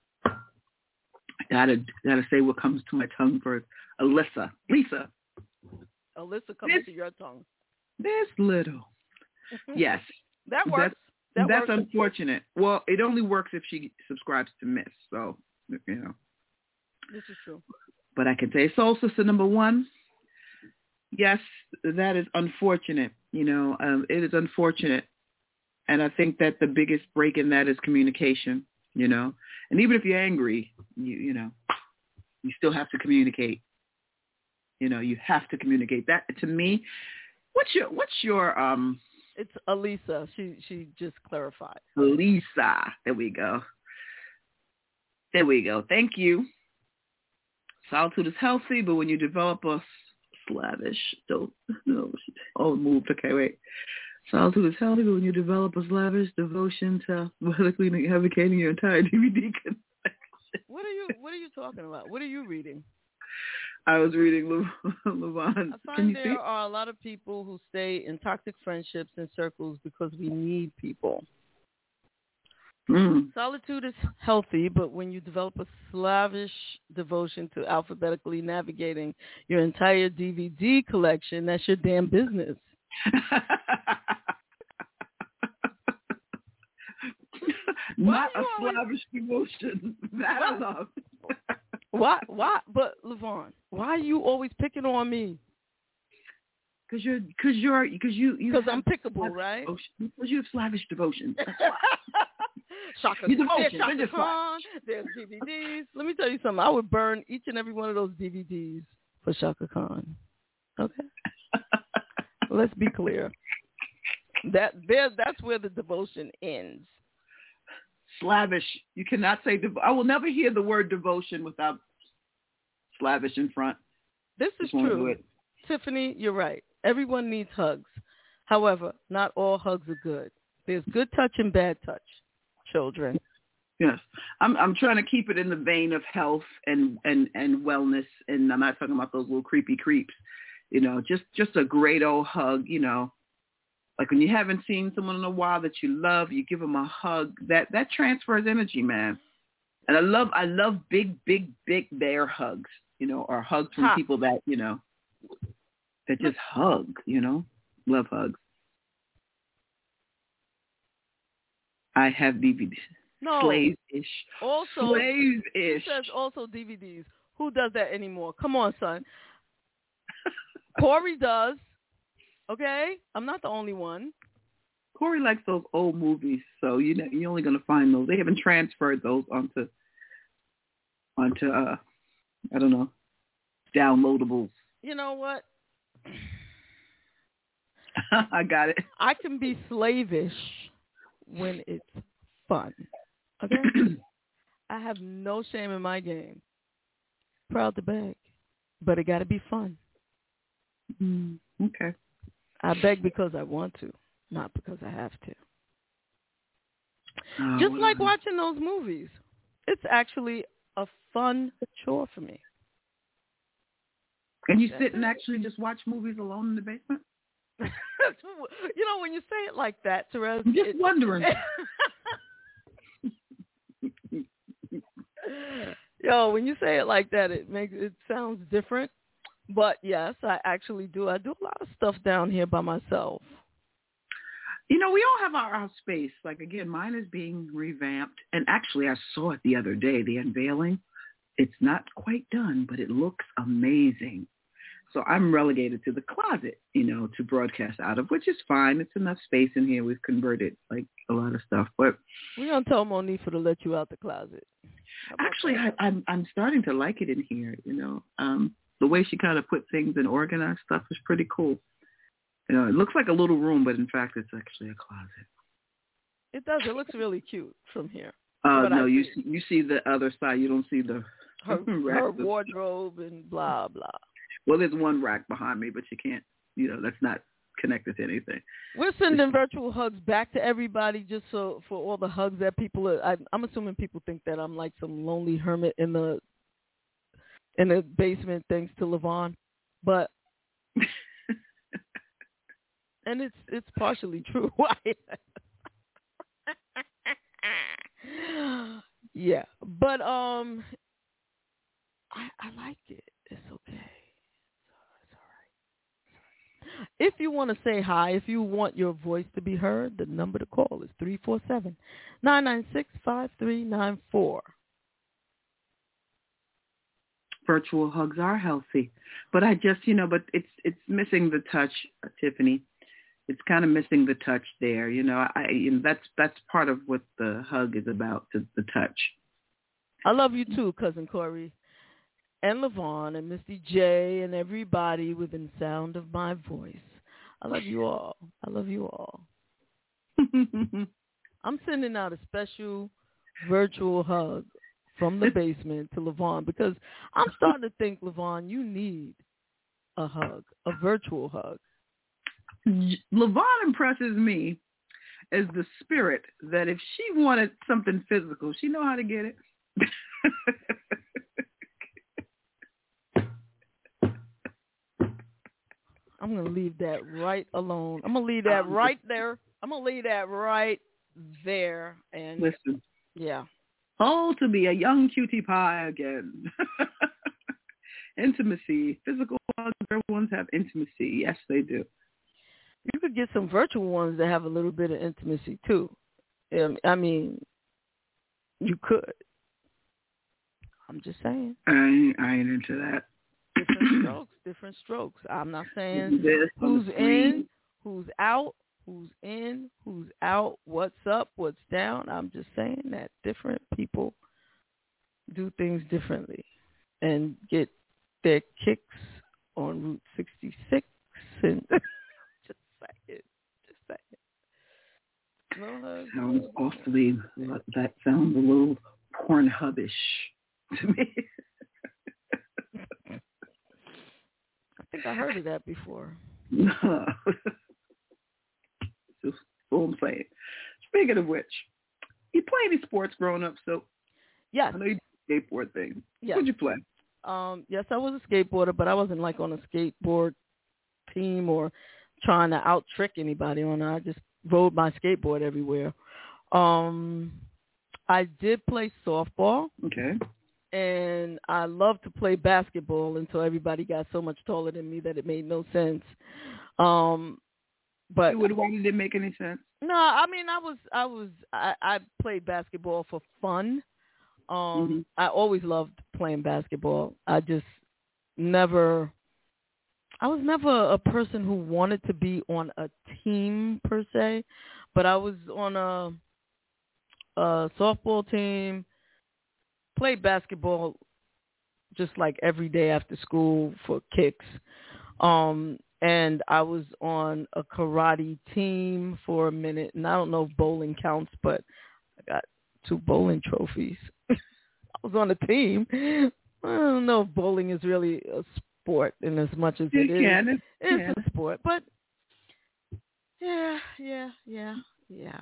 Gotta gotta say what comes to my tongue first. Alyssa. Lisa. Alyssa comes this, to your tongue. This little. Yes. That works. That's, that that's works. unfortunate. Well, it only works if she subscribes to Miss. So, you know. This is true. But I can say Soul Sister number one. Yes, that is unfortunate. You know, um, it is unfortunate. And I think that the biggest break in that is communication, you know. And even if you're angry, you you know, you still have to communicate. You know, you have to communicate. That, to me, what's your, what's your, um... It's Elisa. She she just clarified. Elisa. There we go. There we go. Thank you. Solitude is healthy, but when you develop a slavish, don't, no, oh, moved. Okay, wait. Solitude is healthy, but when you develop a slavish devotion to politically advocating your entire D V D collection. What are you What are you talking about? What are you reading? I was reading Le- Levon. I find Can you there see? are a lot of people who stay in toxic friendships and circles because we need people. Mm. Solitude is healthy, but when you develop a slavish devotion to alphabetically navigating your entire D V D collection, that's your damn business. Not a slavish devotion. That I love. Why? Why? But Levon, why are you always picking on me? Because you're, because you're, because you, because I'm pickable, right? Because you have slavish devotion. Shaka, Your devotion. there's Shaka Khan, there's D V Ds. Let me tell you something. I would burn each and every one of those D V Ds for Shaka Khan. Okay. Let's be clear. That there, that's where the devotion ends. Slavish. You cannot say. Devo- I will never hear the word devotion without slavish in front. This is true. Tiffany, you're right. Everyone needs hugs. However, not all hugs are good. There's good touch and bad touch, children. Yes. I'm I'm trying to keep it in the vein of health and, and, and wellness, and I'm not talking about those little creepy creeps. You know, just, just a great old hug, you know. Like when you haven't seen someone in a while that you love, you give them a hug. That that transfers energy, man. And I love I love big, big, big bear hugs, you know, or hugs from ha. people that, you know, that just hug, you know. Love hugs. I have D V Ds. No. Slave-ish. Also, Slave-ish. He says also D V Ds. Who does that anymore? Come on, son. Corey does. Okay? I'm not the only one. Corey likes those old movies, so you know, you're only going to find those. They haven't transferred those onto, onto uh, I don't know, downloadables. You know what? I got it. I can be slavish when it's fun. Okay? I have no shame in my game. Proud to beg. But it got to be fun. Mm, okay. I beg because I want to, not because I have to. Oh, Just like wow. watching those movies. It's actually a fun chore for me. Can you sit and actually just watch movies alone in the basement? You know, when you say it like that, Therese. I'm just it, wondering. Yo, when you say it like that, it makes it sounds different. But yes, I actually do. I do a lot of stuff down here by myself. You know, we all have our, our space. Like, again, mine is being revamped. And actually, I saw it the other day, the unveiling. It's not quite done, but it looks amazing. So I'm relegated to the closet, you know, to broadcast out of, which is fine. It's enough space in here. We've converted, like, a lot of stuff. But we're going to tell Monifa to let you out the closet. Actually, I, I'm I'm starting to like it in here, you know. Um, the way she kind of put things and organized stuff is pretty cool. You know, it looks like a little room, but in fact, it's actually a closet. It does. It looks really cute from here. Uh, no, you see, you see the other side. You don't see the her, her wardrobe and blah, blah. Well, there's one rack behind me, but you can't, you know, that's not connected to anything. We're sending virtual hugs back to everybody just so for all the hugs that people are, I, I'm assuming people think that I'm like some lonely hermit in the in the basement thanks to Levon. But and it's it's partially true. Yeah. But um I, I like it. It's okay. If you want to say hi, if you want your voice to be heard, the number to call is three four seven, nine nine six, five three nine four. Virtual hugs are healthy. But I just, you know, but it's it's missing the touch, uh, Tiffany. It's kind of missing the touch there. You know, I you know, that's that's part of what the hug is about, the, the touch. I love you too, Cousin Corey. And Levon and Misty J and everybody within sound of my voice. I love you all. I love you all. I'm sending out a special virtual hug from the basement to Levon because I'm starting to think, Levon, you need a hug, a virtual hug. Levon impresses me as the spirit that if she wanted something physical, she know how to get it. I'm going to leave that right alone. I'm going to leave that right there. I'm going to leave that right there. And listen. Yeah. Oh, to be a young cutie pie again. Intimacy. Physical hugs, ones have intimacy. Yes, they do. You could get some virtual ones that have a little bit of intimacy, too. Um, I mean, you could. I'm just saying. I ain't, I ain't into that. Different strokes, different strokes. I'm not saying who's in, who's out, who's in, who's out, what's up, what's down. I'm just saying that different people do things differently and get their kicks on Route sixty-six. And just saying, just saying. No, sounds awfully, that sounds a little Pornhub-ish to me. I think I heard of that before. No. That's all I'm saying. Speaking of which, you play any sports growing up? So yes. I know you did a skateboard thing. Yes. What'd you play? Um, yes, I was a skateboarder, but I wasn't like on a skateboard team or trying to out trick anybody on it. I just rode my skateboard everywhere. Um, I did play softball. Okay. And I loved to play basketball until everybody got so much taller than me that it made no sense. Um, but why did it make any sense? No, I mean, I was, I was, I, I played basketball for fun. Um, mm-hmm. I always loved playing basketball. I just never, I was never a person who wanted to be on a team per se, but I was on a, a softball team. Played basketball just like every day after school for kicks. Um, and I was on a karate team for a minute. And I don't know if bowling counts, but I got two bowling trophies. I was on a team. I don't know if bowling is really a sport in as much as it, it can. is. It it's can. a sport. But yeah, yeah, yeah, yeah.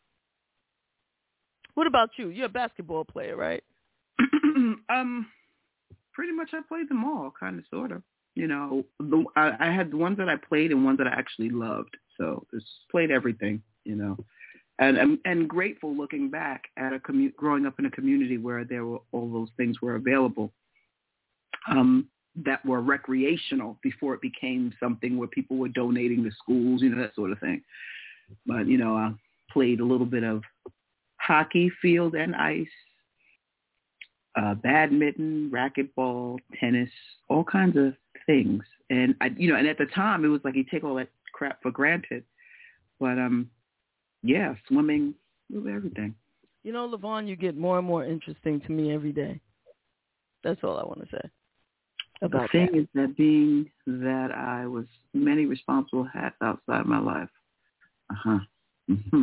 What about you? You're a basketball player, right? um, pretty much I played them all, kind of, sort of. You know, the, I, I had the ones that I played and ones that I actually loved. So just played everything, you know. And and, and grateful looking back at a commu- growing up in a community where there were all those things were available um, that were recreational before it became something where people were donating to schools, you know, that sort of thing. But, you know, I played a little bit of hockey, field and ice, uh, badminton, racquetball, tennis, all kinds of things. And, I, you know, and at the time it was like you take all that crap for granted. But, um, yeah, swimming, everything. You know, LaVon, you get more and more interesting to me every day. That's all I want to say about the thing that. is that being that I was many responsible hats outside my life. Uh-huh. Mm-hmm.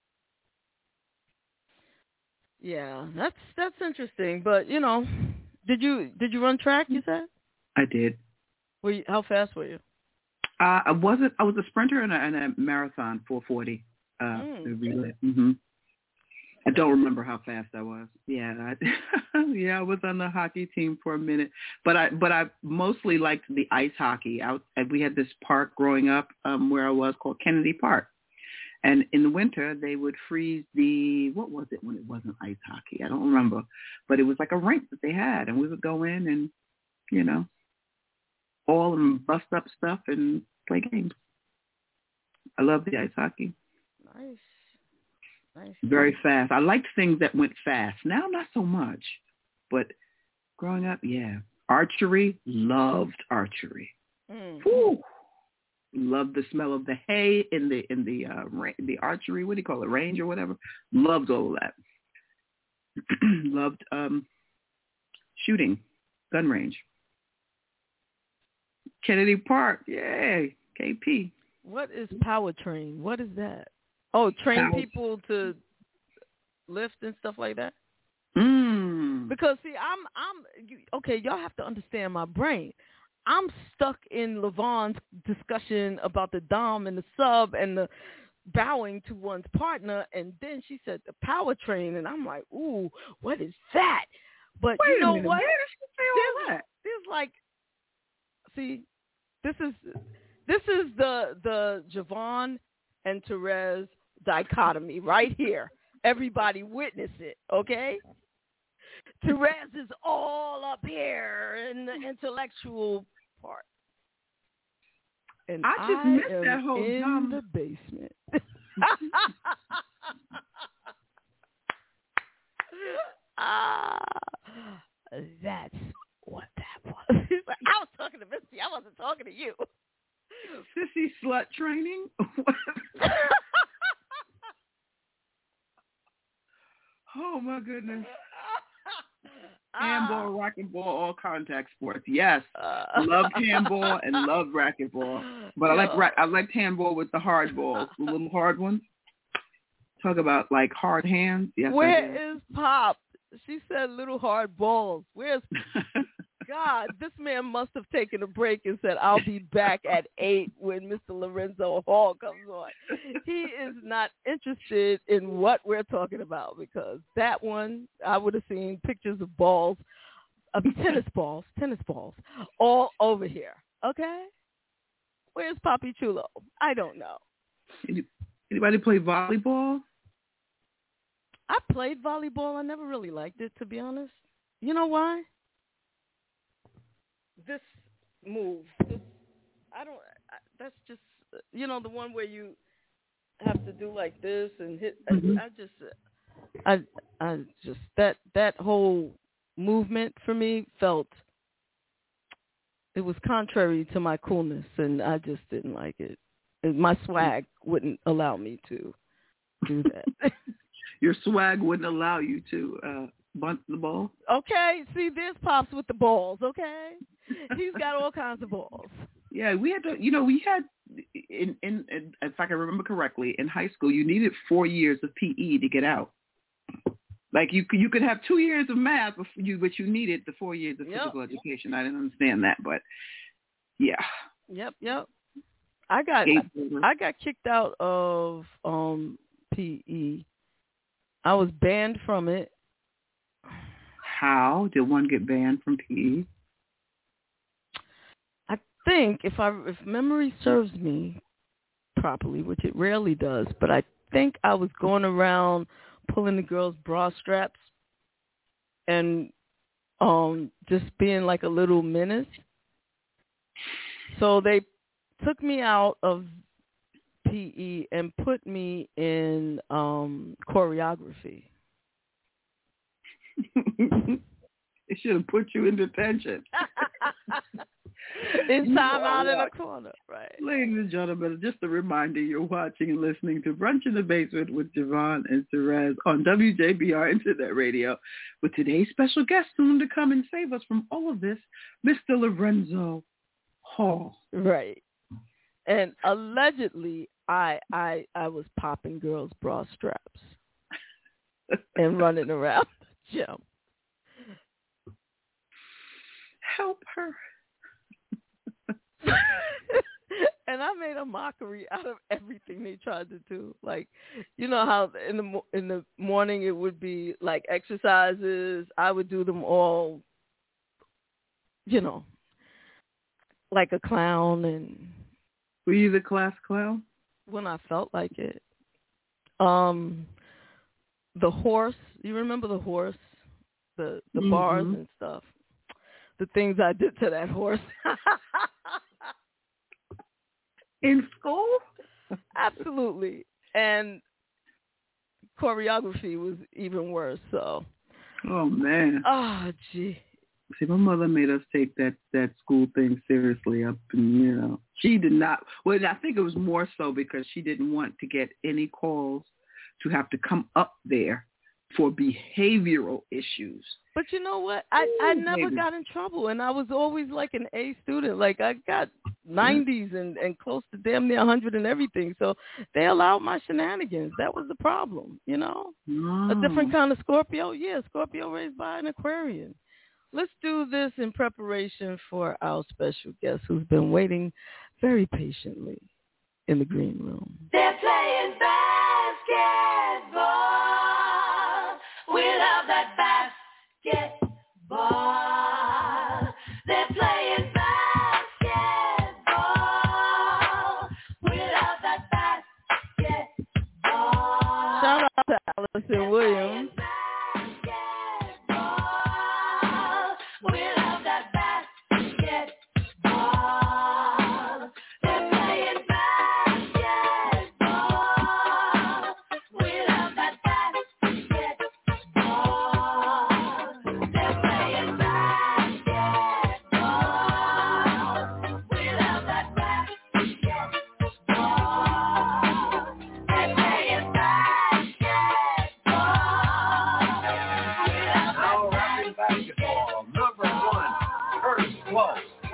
Yeah, that's that's interesting. But, you know, did you did you run track, you said? I did. Were you, how fast were you? Uh, I wasn't. I was a sprinter and a, and a marathon, four forty. Uh, Mm. relay. Mm-hmm. I don't remember how fast I was. Yeah, I, yeah, I was on the hockey team for a minute, but I but I mostly liked the ice hockey. Out, we had this park growing up um, where I was called Kennedy Park, and in the winter they would freeze the what was it when it wasn't ice hockey? I don't remember, but it was like a rink that they had, and we would go in and you know, all and bust up stuff and play games. I love the ice hockey. Nice. Nice. Very fast. I liked things that went fast. Now, not so much. But growing up, yeah. Archery, loved archery. Mm. Whew. Loved the smell of the hay in the in the uh, ra- the archery. What do you call it? Range or whatever. Loved all of that. Loved um, shooting, gun range. Kennedy Park, yay, K P. What is powertrain? What is that? Oh, train Power. people to lift and stuff like that? Mm. Because, see, I'm, I'm, you, okay, y'all have to understand my brain. I'm stuck in LaVon's discussion about the dom and the sub and the bowing to one's partner, and then she said the powertrain, and I'm like, ooh, what is that? But Wait you know a minute, what? where did she say all There's, that? there's like, see, this is this is the the Javon and Therese dichotomy right here. Everybody witness it, okay? Therese is all up here in the intellectual part. And I just I missed am that whole in dumb... the basement. Ah, that's what that was. He's like, I was talking to Misty. I wasn't talking to you. Sissy slut training? Oh, my goodness. Handball, racquetball, all contact sports. Yes, Uh, loved handball and loved racquetball. But I like ra- I liked handball with the hard balls, the little hard ones. Talk about like hard hands. Yes, Where is Pop? She said little hard balls. Where's God? This man must have taken a break and said, I'll be back at eight when Mister Lorenzo Hall comes on. He is not interested in what we're talking about because that one, I would have seen pictures of balls, of tennis balls, tennis balls, all over here. Okay? Where's Papi Chulo? I don't know. Anybody play volleyball? I played volleyball. I never really liked it, to be honest. You know why? This move, this, I don't, I, that's just, you know, the one where you have to do like this and hit, Mm-hmm. I, I just, I, I just, that, that whole movement for me felt, it was contrary to my coolness and I just didn't like it. And my swag wouldn't allow me to do that. Your swag wouldn't allow you to uh, bunt the ball? Okay, see, there's Pops with the balls, okay? He's got all kinds of balls. Yeah, we had to, you know, we had, in, in, in, if I can remember correctly, in high school, you needed four years of P E to get out. Like, you could, you could have two years of math, before you, but you needed the four years of Yep. physical education. I didn't understand that, but, yeah. Yep, yep. I got I got kicked out of um, P E. I was banned from it. How did one get banned from P E? I think if I if memory serves me properly, which it rarely does, but I think I was going around pulling the girls' bra straps and um, just being like a little menace. So they took me out of P E and put me in um, choreography. It should have put you in detention. In time out in a corner, right? Ladies and gentlemen, just a reminder, you're watching and listening to Brunch in the Basement with Javon and Therese on W J B R Internet Radio with today's special guest soon to come and save us from all of this, Mister Lorenzo Hall. Right. And allegedly, I I I was popping girls' bra straps and running around the gym. Help her. And I made a mockery out of everything they tried to do. Like, you know how in the mo- in the morning it would be like exercises. I would do them all, you know, like a clown. And were you the class clown? When I felt like it. Um, the horse. You remember the horse? The the mm-hmm. bars and stuff. The things I did to that horse. In school? Absolutely. And choreography was even worse, so. Oh, man. Oh, gee. See, my mother made us take that, that school thing seriously up, and, you know, she did not. Well, I think it was more so because she didn't want to get any calls to have to come up there for behavioral issues. But you know what? I, I never got in trouble, and I was always like an A student. Like, I got nineties and, and close to damn near one hundred and everything. So they allowed my shenanigans. That was the problem, you know? Oh. A different kind of Scorpio. Yeah, Scorpio raised by an Aquarian. Let's do this in preparation for our special guest who's been waiting very patiently in the green room. They're playing basketball. We love that basketball. They're playing basketball. We love that basketball. Shout out to Allison Williams. We love that basketball. They're playing basketball. We love that basketball. They're playing basketball. We love that basketball. They're playing basketball. Now rapping basketball, number one, Curtis Blow.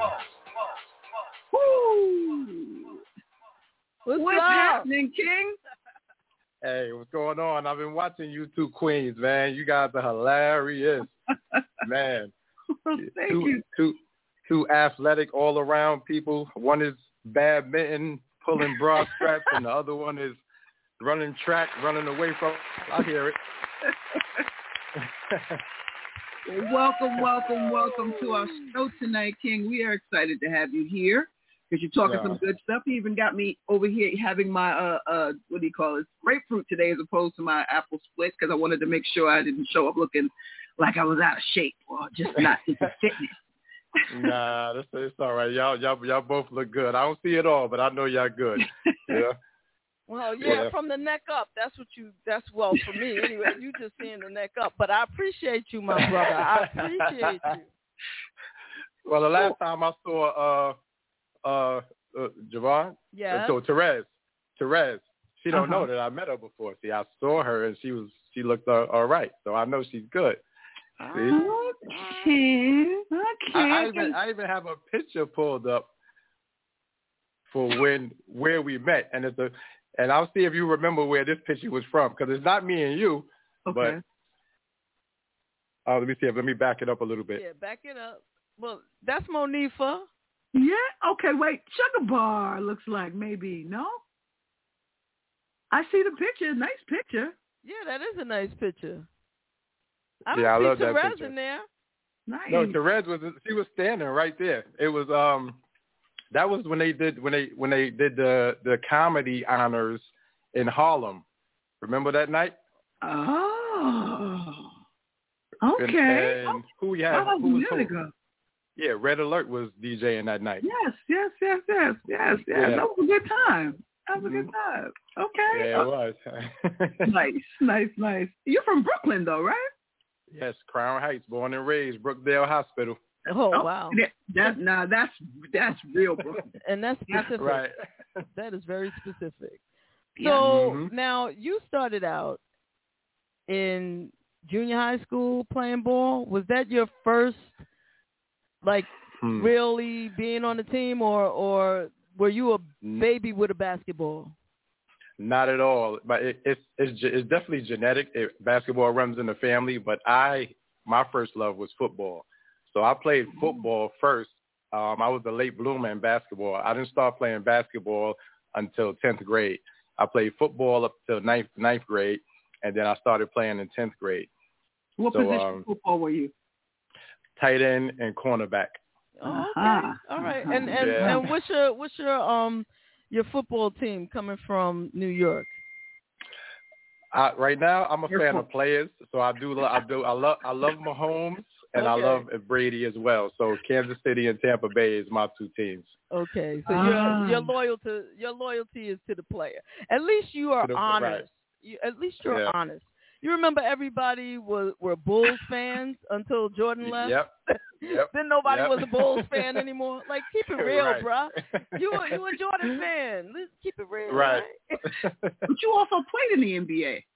Woo! What's, What's up? happening, King? Hey, what's going on? I've been watching you two queens, man. You guys are hilarious, man. Thank two, you. Two, two athletic all-around people. One is badminton, pulling bra straps, and the other one is running track, running away from. I hear it. Well, welcome, welcome, welcome to our show tonight, King. We are excited to have you here because you're talking Yeah. some good stuff. You even got me over here having my, uh, uh, what do you call it, grapefruit today as opposed to my apple split because I wanted to make sure I didn't show up looking like I was out of shape or just not into fitness. Nah, that's it's all right. Y'all, y'all, y'all both look good. I don't see it all, but I know y'all good. Yeah. Well, yeah, Yeah. from the neck up. That's what you, that's well for me. Anyway, you just seeing the neck up. But I appreciate you, my brother. I appreciate you. Well, the last time I saw uh, uh, uh Javon, Yes. so Therese, Therese, she don't Uh-huh. know that I met her before. See, I saw her and she was she looked uh, all right, so I know she's good. See? Okay. Okay. I, I even I even have a picture pulled up for when where we met, and it's a and I'll see if you remember where this picture was from because it's not me and you, Okay. but uh, let me see if let me back it up a little bit. Yeah, back it up. Well, that's Monifa. Yeah. Okay. Wait. Sugar bar looks like maybe no. I see the picture. Nice picture. Yeah, that is a nice picture. I don't Yeah, I see love that Therese picture. in there. Nice. No, Therese was she was standing right there. It was um that was when they did when they when they did the the comedy honors in Harlem. Remember that night? Oh. And, Okay. and who we had? That was Who a was minute who? ago. Yeah, Red Alert was DJing that night. Yes, yes, yes, yes, yes, yes. Yeah. That was a good time. That That was a good time. Okay. Yeah, it was. Nice, nice, nice. You're from Brooklyn, though, right? Yes, Crown Heights, born and raised, Brookdale Hospital. Oh, oh wow. That, that nah, that's that's real Brooklyn. And that's specific. Right. That is very specific. Yeah. So mm-hmm. now you started out in junior high school playing ball. Was that your first, like, hmm. really being on the team, or or were you a baby with a basketball? Not at all, but it, it's it's it's definitely genetic. It, basketball runs in the family, but I my first love was football. So I played football first. Um, I was a late bloomer in basketball. I didn't start playing basketball until tenth grade. I played football up till ninth ninth grade, and then I started playing in tenth grade. What so, position um, of football were you? Tight end and cornerback. Oh, okay, Uh-huh. all right. And and, Yeah. and what's your what's your um your football team coming from New York? I, right now, I'm a Your fan fault. of players, so I do I do I love I love Mahomes and Okay. I love Brady as well. So Kansas City and Tampa Bay is my two teams. Okay, so Ah. your your loyal to your loyalty is to the player. At least you are To the- honest. right. You, at least you're Yeah. honest. You remember everybody was were Bulls fans until Jordan left. Yep. Yep. Then nobody Yep. was a Bulls fan anymore. Like, keep it real, Right. bruh. You a, you a Jordan fan. Let's keep it real, Right. right? But you also played in the N B A.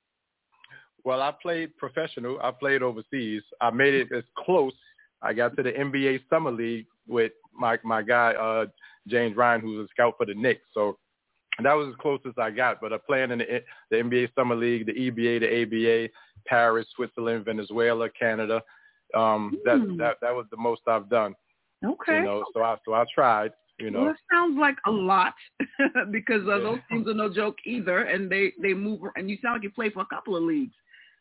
Well, I played professional. I played overseas. I made it as close. I got to the N B A Summer League with my my guy uh, James Ryan, who's a scout for the Knicks. So that was as close as I got. But I'm playing in the, the N B A Summer League, the E B A, the A B A, Paris, Switzerland, Venezuela, Canada. Um, Mm. that that that was the most I've done. Okay. You know, so I so I tried. You know. Well, it sounds like a lot because uh, Yeah. those teams are no joke either, and they they move. And you sound like you play for a couple of leagues.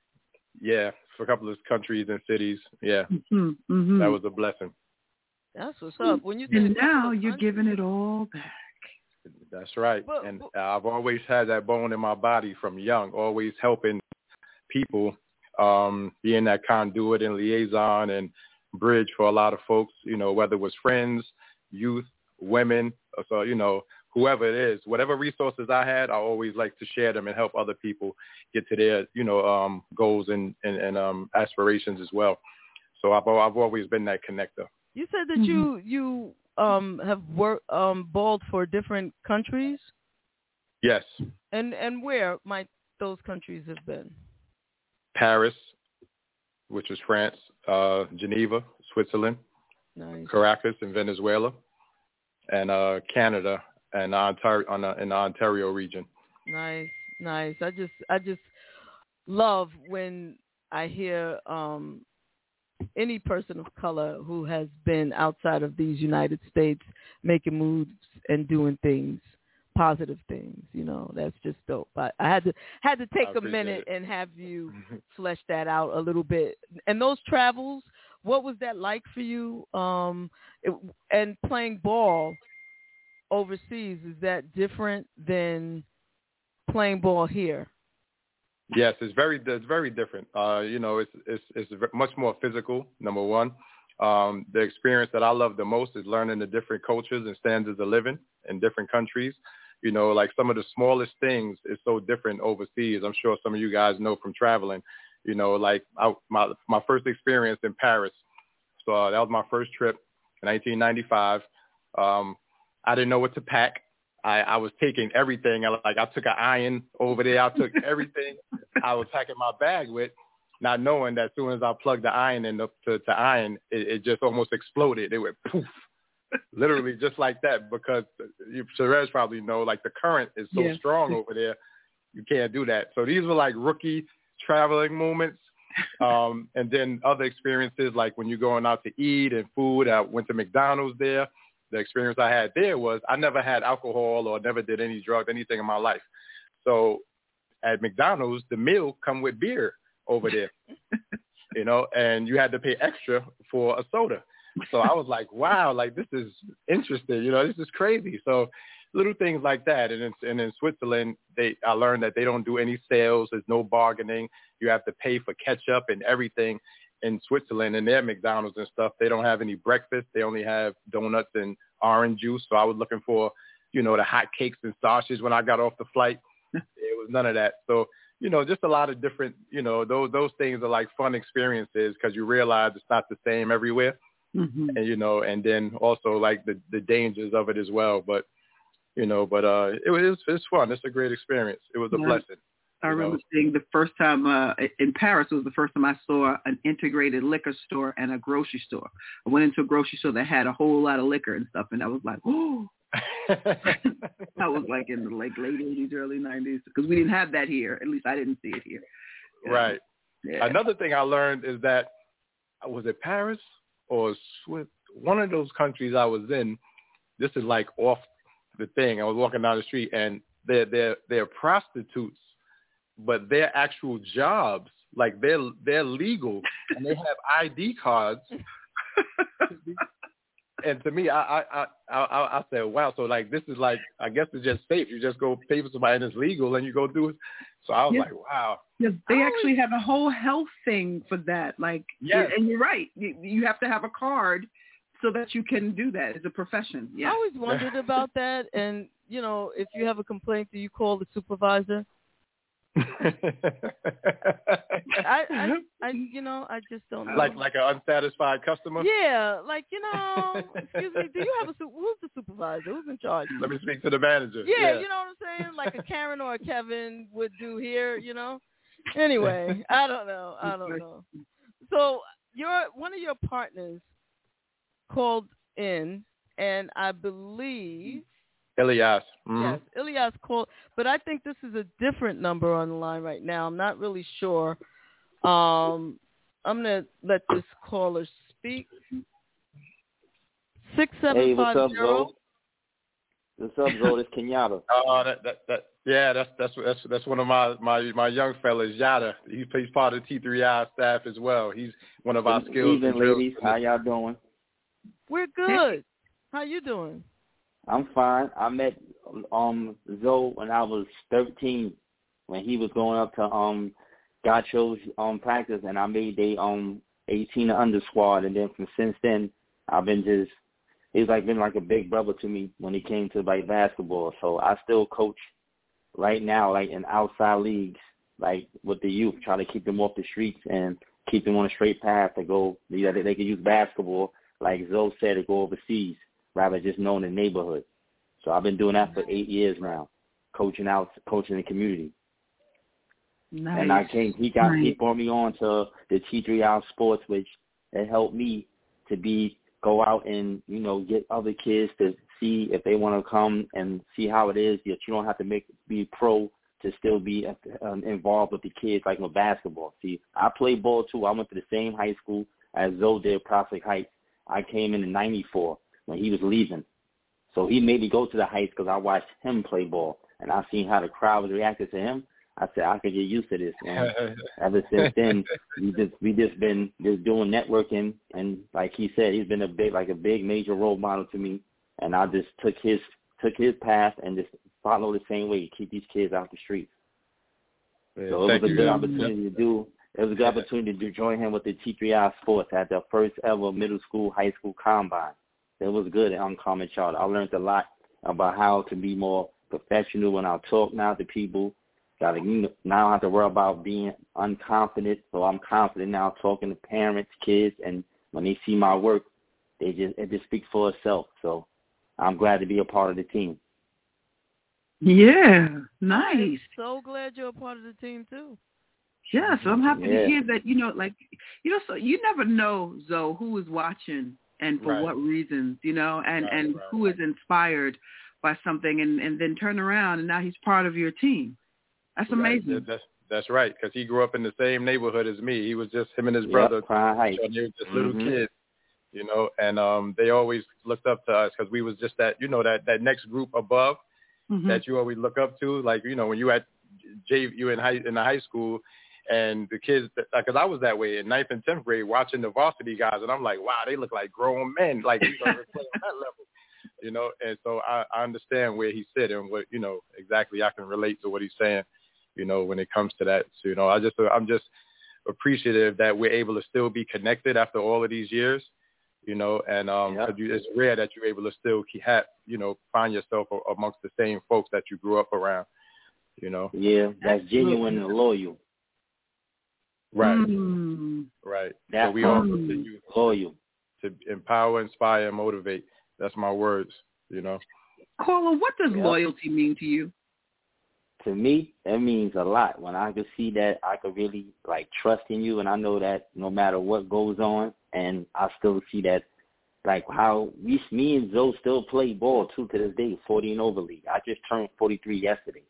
Yeah, for a couple of countries and cities. Yeah, Mm-hmm. Mm-hmm. that was a blessing. That's what's up. When you And think now you're giving it all back. That's right. But- and but- I've always had that bone in my body from young, always helping people, um, being that conduit and liaison and bridge for a lot of folks, you know, whether it was friends, youth, women, so, you know, whoever it is, whatever resources I had, I always like to share them and help other people get to their, you know, um, goals and, and, and um, aspirations as well. So I've, I've always been that connector. You said that you you um have worked um balled for different countries, Yes. and and where might those countries have been? Paris, which was France, uh, Geneva, Switzerland, Nice. Caracas in Venezuela, and uh, Canada and Ontario, on the, in the Ontario region. Nice, nice. I just, I just love when I hear um, any person of color who has been outside of these United States making moves and doing things, positive things. You know, that's just dope. I, I had to had to take a minute it. and have you flesh that out a little bit. And those travels, what was that like for you? Um, it, and playing ball overseas, is that different than playing ball here? Yes, it's very it's very different. Uh, you know, it's it's it's much more physical. Number one, um, the experience that I love the most is learning the different cultures and standards of living in different countries. You know, like some of the smallest things is so different overseas. I'm sure some of you guys know from traveling. You know, like I, my my first experience in Paris. So uh, that was my first trip in nineteen ninety-five. Um, I didn't know what to pack. I, I was taking everything. I, like I took an iron over there. I took everything I was packing my bag with, not knowing that as soon as I plugged the iron in the, to, to iron, it, it just almost exploded. It went poof, literally just like that. Because you, Sherez probably know, like the current is so Yes. strong over there, you can't do that. So these were like rookie traveling moments. Um, and then other experiences, like when you're going out to eat and food. I went to McDonald's there. The experience I had there was I never had alcohol or never did any drugs, anything in my life. So at McDonald's, the meal come with beer over there, you know, and you had to pay extra for a soda. So I was like, wow, like this is interesting. You know, this is crazy. So little things like that. And in, and in Switzerland, they I learned that they don't do any sales. There's no bargaining. You have to pay for ketchup and everything. In Switzerland and their McDonald's and stuff, they don't have any breakfast. They only have donuts and orange juice. So I was looking for you know, the hot cakes and sausages when I got off the flight. It was none of that. So, you know, just a lot of different, you know, those those things are like fun experiences because you realize it's not the same everywhere. Mm-hmm. And, you know, and then also like the, the dangers of it as well. But, you know, but uh, it was it's fun. It's a great experience. It was a Yeah. blessing. I remember seeing the first time uh, in Paris was the first time I saw an integrated liquor store and a grocery store. I went into a grocery store that had a whole lot of liquor and stuff, and I was like, oh. I was like in the like late eighties, early nineties, because we didn't have that here. At least I didn't see it here. You know? Right. Yeah. Another thing I learned is that, was it Paris or Swiss? One of those countries I was in, this is like off the thing. I was walking down the street, and they're, they're, they're prostitutes, but their actual jobs, like they're they're legal and they have I D cards. And to me, I I, I I I said, wow, so like this is like, I guess it's just safe. You just go pay for somebody and it's legal and you go do it. So I was Yeah. like, wow. Yeah, they actually have a whole health thing for that. Like, Yes. and you're right. You, you have to have a card so that you can do that. It's a profession. Yeah. I always wondered about that. And, you know, if you have a complaint, do you call the supervisor? I, I, I, you know, I just don't know. Like like an unsatisfied customer? Yeah, like, you know, excuse me, do you have a, su- who's the supervisor? Who's in charge? Let me speak to the manager. Yeah, Yeah. you know what I'm saying? Like a Karen or a Kevin would do here, you know? Anyway, I don't know. I don't know. So your one of your partners called in, and I believe... Elias. Mm-hmm. Yes, Elias called, but I think this is a different number on the line right now. I'm not really sure. Um, I'm going to let this caller speak. six seven five zero. Hey, what's up, Zoe? What's up, Zoe? It's Kenyatta. Oh, that, that, that, yeah, that's that's that's that's one of my my, my young fellas, Yada. He, he's part of the T three I staff as well. He's one of our skills. Evening, and drills. ladies. How y'all doing? We're good. How you doing? I'm fine. I met um Zoe when I was thirteen, when he was going up to um Gaucho's um practice, and I made they um eighteen and under squad, and then from since then I've been just he's like been like a big brother to me when it came to like basketball. So I still coach right now, like in outside leagues, like with the youth, try to keep them off the streets and keep them on a straight path to go. You know, they can use basketball, like Zoe said, to go overseas, rather just knowing the neighborhood. So I've been doing that for eight years now, coaching out, coaching the community. Nice. And I came, he got, Nice. he brought me on to the T three I Sports, which it helped me to be, go out and, you know, get other kids to see if they want to come and see how it is, that you don't have to make, be pro to still be uh, involved with the kids, like with basketball. See, I played ball too. I went to the same high school as Zoe did, Prospect Heights. I came in in ninety-four when he was leaving. So he made me go to the Heights because I watched him play ball, and I seen how the crowd was reacting to him. I said, I could get used to this. And ever since then, we just we just been just doing networking, and like he said, he's been a big like a big major role model to me. And I just took his took his path and just follow the same way, keep these kids out the streets. Yeah, so it thank was a you. good opportunity to do. It was a good opportunity to join him with the T three I Sports at the first ever middle school, high school combine. It was good at Uncommon Charter. I learned a lot about how to be more professional when I talk now to people. Got to, you know, now I have to worry about being unconfident. So I'm confident now talking to parents, kids, and when they see my work, they just it just speaks for itself. So I'm glad to be a part of the team. Yeah, nice. I'm so glad you're a part of the team too. Yeah, so I'm happy Yeah. to hear that, you know, like, you know, so you never know, Zoe, who is watching and for Right. what reasons, you know, and, Right, and right, who is inspired by something and, and then turn around and now he's part of your team. That's amazing. Right. That's that's right, because he grew up in the same neighborhood as me. He was just him and his Yep, brother. Crown Heights. They were just little Mhm. kids, you know, and um, they always looked up to us because we was just that, you know, that, that next group above Mhm. that you always look up to. Like, you know, when you at J, you in high in the high school, and the kids, because I was that way in ninth and tenth grade, watching the varsity guys, and I'm like, wow, they look like grown men, like we gonna play on that level, you know. And so I, I understand where he's sitting and what, you know, exactly. I can relate to what he's saying, you know, when it comes to that. So, you know, I just I'm just appreciative that we're able to still be connected after all of these years, you know, and um, Yep. 'cause you, it's rare that you're able to still keep, have, you know, find yourself a- amongst the same folks that you grew up around, you know. Yeah, that's genuine and loyal. Right, Mm. right. That's so we all mm. continue loyal. to empower, inspire, and motivate. That's my words, you know. Carla, what does Yep. loyalty mean to you? To me, it means a lot. When I could see that I could really like trust in you, and I know that no matter what goes on, and I still see that, like how we, me and Zoe still play ball too to this day, forty and over league. I just turned forty-three yesterday,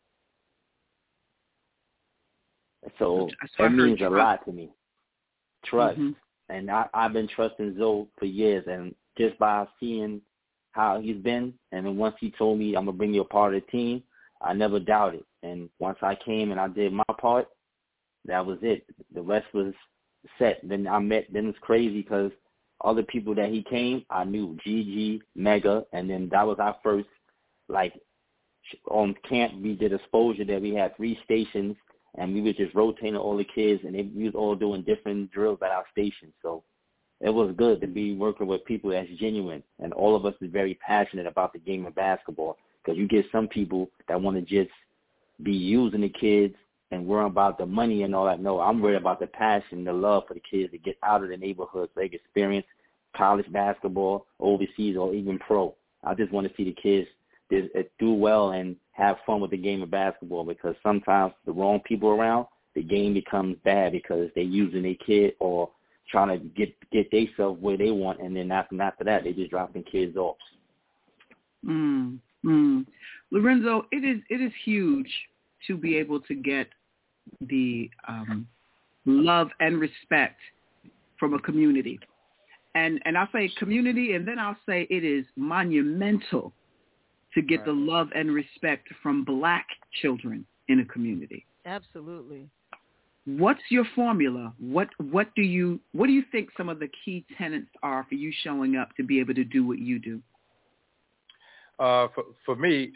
so So I it heard means a trust. lot to me. Trust, Mhm. and I, I've been trusting Zoe for years, and just by seeing how he's been, and then once he told me I'm gonna bring you a part of the team, I never doubted. And once I came and I did my part, that was it. The rest was set. Then I met, then it's crazy because other people that he came, I knew, Gigi, Mega, and then that was our first, like, on camp, we did exposure that we had three stations, and we were just rotating all the kids, and they, we was all doing different drills at our station. So it was good to be working with people that's genuine, and all of us is very passionate about the game of basketball, because you get some people that want to just be using the kids and worrying about the money and all that. No, I'm worried about the passion, the love for the kids to get out of the neighborhood so they can experience college basketball, overseas, or even pro. I just want to see the kids do well and have fun with the game of basketball, because sometimes the wrong people around, the game becomes bad because they're using their kid or trying to get get themselves where they want, and then after, after that, they just dropping kids off. Mm. Mm. Lorenzo, it is it is huge to be able to get the um, love and respect from a community. And and I'll say community, and then I'll say it is monumental to get Right. the love and respect from black children in a community. Absolutely. What's your formula? What what do you what do you think some of the key tenets are for you showing up to be able to do what you do? Uh, for for me,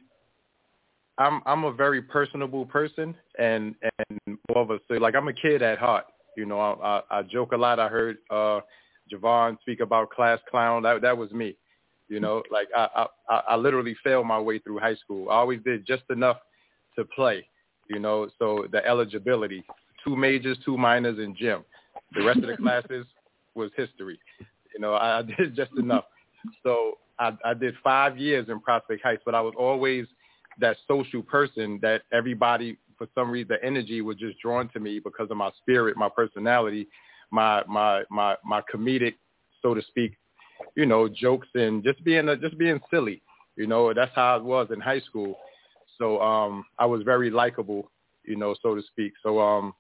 I'm I'm a very personable person, and and more of a so like I'm a kid at heart. You know, I I, I joke a lot. I heard uh, Javon speak about class clown. That that was me. You know, like I, I I literally failed my way through high school. I always did just enough to play. You know, so the eligibility, two majors, two minors, and gym. The rest of the classes was history. You know, I, I did just enough. So I, I did five years in Prospect Heights, but I was always that social person that everybody, for some reason, the energy was just drawn to me because of my spirit, my personality, my my my my comedic, so to speak, you know, jokes and just being a, just being silly. You know, that's how I was in high school. So um, I was very likable, you know, so to speak. So um,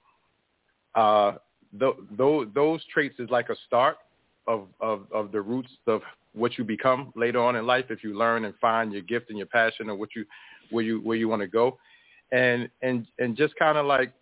uh, th- those those traits is like a start of, of, of the roots of what you become later on in life if you learn and find your gift and your passion and what you where you where you want to go, and and and just kind of like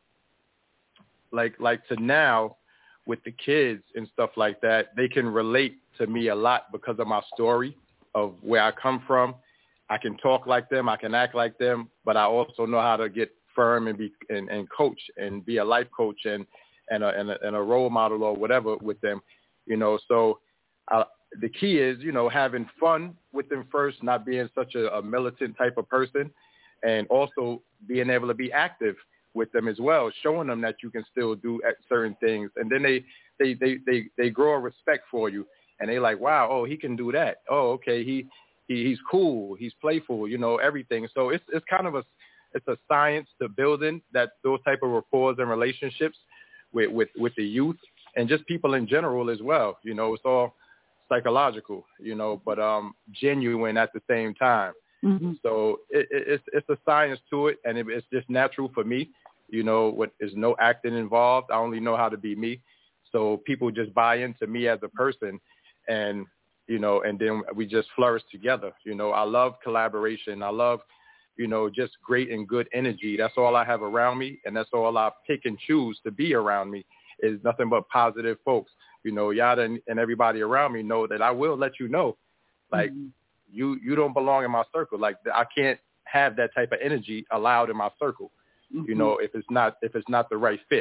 like like to now with the kids and stuff like that, they can relate to me a lot because of my story of where I come from. I can talk like them, I can act like them, but I also know how to get firm and be and, and coach and be a life coach and and a, and a, and a role model or whatever with them, you know. So uh, the key is, you know, having fun with them first, not being such a, a militant type of person, and also being able to be active with them as well, showing them that you can still do at certain things, and then they they they they, they grow a respect for you, and they like, wow, oh, he can do that. Oh, okay, he. He, he's cool. He's playful. You know, everything. So it's it's kind of a it's a science to building that those type of rapport and relationships with, with, with the youth and just people in general as well. You know, it's all psychological. You know, but um, genuine at the same time. Mm-hmm. So it, it, it's it's a science to it, and it, it's just natural for me. You know, what there's no acting involved. I only know how to be me. So people just buy into me as a person, and you know, and then we just flourish together. You know, I love collaboration. I love, you know, just great and good energy. That's all I have around me, and that's all I pick and choose to be around me is nothing but positive folks. You know, Yada and, and everybody around me know that I will let you know, like, mm-hmm. you you don't belong in my circle. Like, I can't have that type of energy allowed in my circle, mm-hmm. you know, if it's not if it's not the right fit.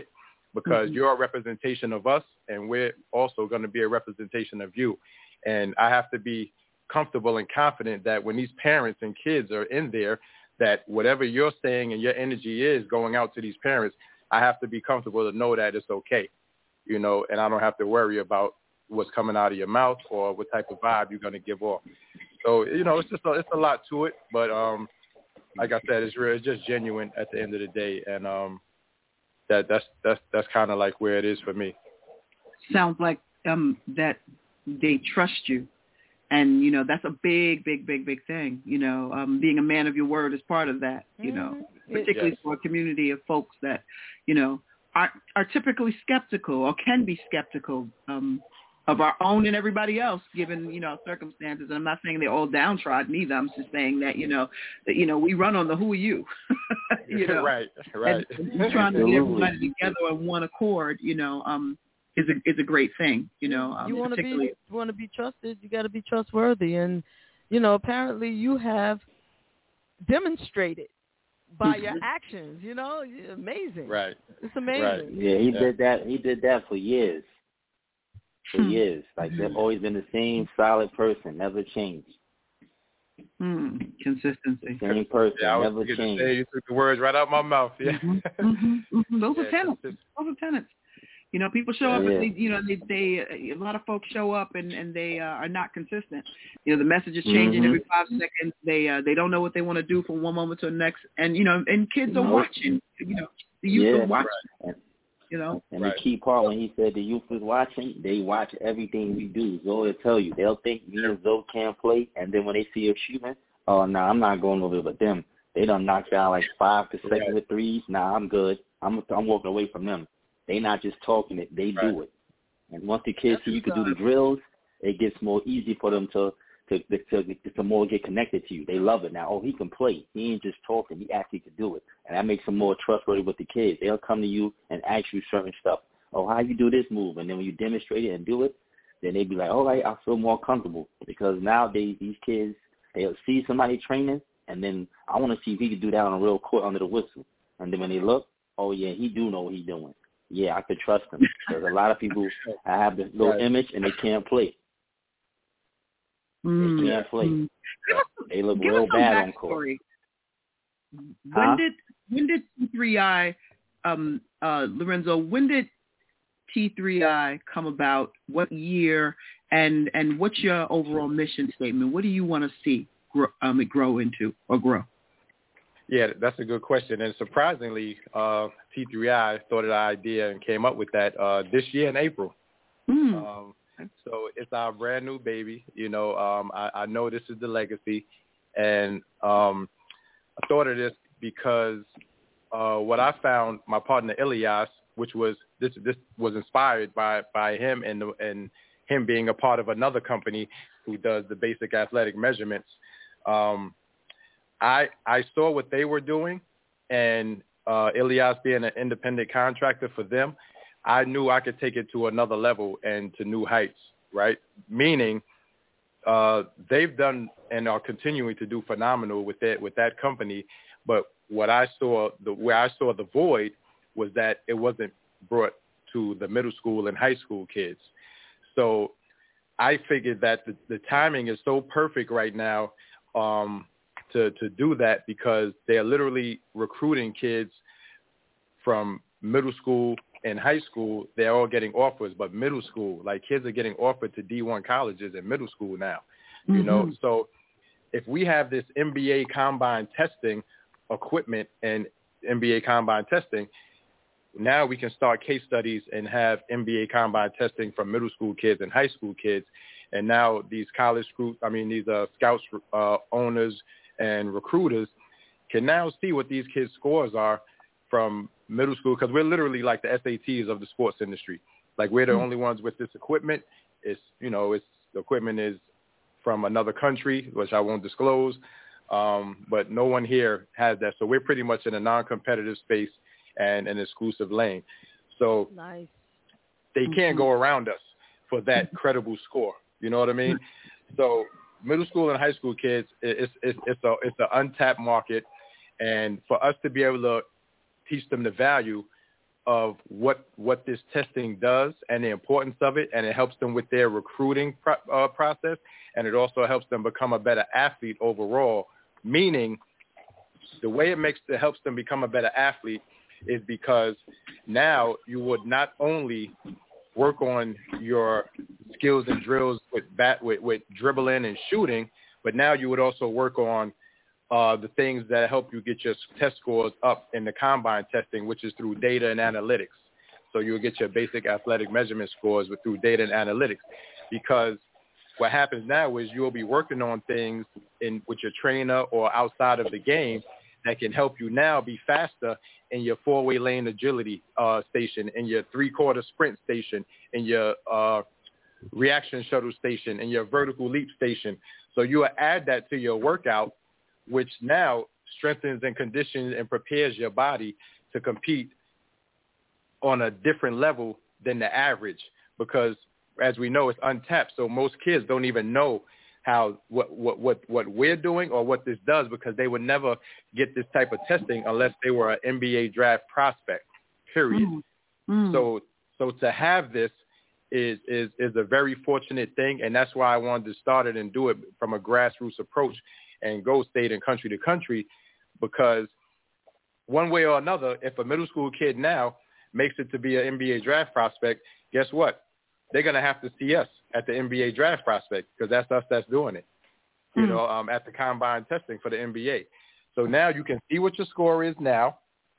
because Mm-hmm. you're a representation of us, and we're also going to be a representation of you. And I have to be comfortable and confident that when these parents and kids are in there, that whatever you're saying and your energy is going out to these parents, I have to be comfortable to know that it's okay, you know, and I don't have to worry about what's coming out of your mouth or what type of vibe you're going to give off. So, you know, it's just a, it's a lot to it, but um, like I said, it's real, it's just genuine at the end of the day, and um, that that's that's that's kind of like where it is for me. Sounds like um that they trust you, and you know that's a big, big, big, big thing. You know, um, being a man of your word is part of that. You know, Mm-hmm. particularly Yes. for a community of folks that you know are are typically skeptical or can be skeptical um, of our own and everybody else, given you know circumstances. And I'm not saying they're all downtrodden either. I'm just saying that you know that you know we run on the who are you. you know, right, right. And, and trying to get everybody together on one accord. You know, um. is a is a great thing, you know. Um, you want to particularly- be you want to be trusted. You got to be trustworthy, and you know, apparently, you have demonstrated by your actions. You know, amazing. Right. It's amazing. Right. Yeah, he Yeah. did that. He did that for years. For Hmm. years, like they've always been the same solid person, never changed. Hmm. Consistency. Same person, Yeah, I was never going to changed. say, you took the words right out my mouth. Yeah. Mhm, mhm, mhm. Those are Yeah, tenants. consist- Those are tenants. You know, people show up Yeah. and they, you know, they, they, a lot of folks show up and, and they uh, are not consistent. You know, the message is changing Mhm. every five seconds. They, uh, they don't know what they want to do from one moment to the next. And, you know, and kids are Nope. watching, you know, the youth Yeah. are watching, And, you know. and Right. the key part when he said the youth is watching, they watch everything we do. Zoe will tell you. They'll think me and Zoe can't play, and then when they see us shooting, oh, no, nah, I'm not going over with them. They done knocked down like five consecutive Right. threes. Nah, I'm good. I'm I'm walking away from them. They not just talking it, they Right. do it. And once the kids That's see you can do what's the drills, it gets more easy for them to to, to to to more get connected to you. They love it now. Oh, he can play. He ain't just talking. He actually can do it, and that makes them more trustworthy with the kids. They'll come to you and ask you certain stuff. Oh, how you do this move? And then when you demonstrate it and do it, then they be like, all right, I feel more comfortable, because nowadays these kids, they'll see somebody training, and then I want to see if he can do that on a real court under the whistle. And then when they look, oh yeah, he do know what he's doing. Yeah, I could trust him. There's a lot of people that have this little Right. image and they can't play. Mm. They can't play. Mm. They look Give real us some bad on court. backstory. When Huh? did when did T three I, um, uh, Lorenzo? When did T three I come about? What year? And and what's your overall mission statement? What do you want to see grow, um, it grow into or grow? Yeah, that's a good question. And surprisingly, uh, T three I thought of the idea and came up with that uh, this year in April. Mm. Um, so it's our brand new baby. You know, um, I, I know this is the legacy. And um, I thought of this because uh, what I found, my partner Elias, which was this this was inspired by, by him and the, and him being a part of another company who does the basic athletic measurements. Um, I I saw what they were doing, and uh, Elias being an independent contractor for them, I knew I could take it to another level and to new heights, right? Meaning uh, they've done and are continuing to do phenomenal with that with that company. But what I saw, the where I saw the void was that it wasn't brought to the middle school and high school kids. So I figured that the, the timing is so perfect right now um, to, to do that, because they're literally recruiting kids from middle school and high school. They're all getting offers, but middle school, like kids are getting offered to D one colleges in middle school now, you Mm-hmm. know? So if we have this N B A combine testing equipment and N B A combine testing, now we can start case studies and have N B A combine testing from middle school kids and high school kids. And now these college groups, I mean, these uh, scouts, uh, owners, and recruiters can now see what these kids' scores are from middle school, because we're literally like the S A Ts of the sports industry. Like, we're the only ones with this equipment. It's, you know, it's the equipment is from another country, which I won't disclose, um, but no one here has that. So we're pretty much in a non-competitive space and an exclusive lane. So Nice. they can't go around us for that credible score. You know what I mean? So middle school and high school kids, it's it's it's a it's an untapped market, and for us to be able to teach them the value of what what this testing does and the importance of it, and it helps them with their recruiting pro- uh, process, and it also helps them become a better athlete overall. Meaning, the way it makes it helps them become a better athlete is because now you would not only work on your skills and drills with bat with, with dribbling and shooting, but now you would also work on uh, the things that help you get your test scores up in the combine testing, which is through data and analytics. So you'll get your basic athletic measurement scores with, through data and analytics. Because what happens now is you'll be working on things in with your trainer or outside of the game that can help you now be faster in your four-way lane agility uh, station, in your three-quarter sprint station, in your uh, reaction shuttle station, in your vertical leap station. So you will add that to your workout, which now strengthens and conditions and prepares your body to compete on a different level than the average, because as we know, it's untapped. So most kids don't even know how what, what, what, what we're doing or what this does, because they would never get this type of testing unless they were an N B A draft prospect, period. Mm. Mm. So so to have this is, is, is a very fortunate thing, and that's why I wanted to start it and do it from a grassroots approach and go state and country to country, because one way or another, if a middle school kid now makes it to be an N B A draft prospect, guess what? They're going to have to see us at the N B A draft prospect, because that's us that's doing it, you mm. know, um, at the combine testing for the N B A. So now you can see what your score is now,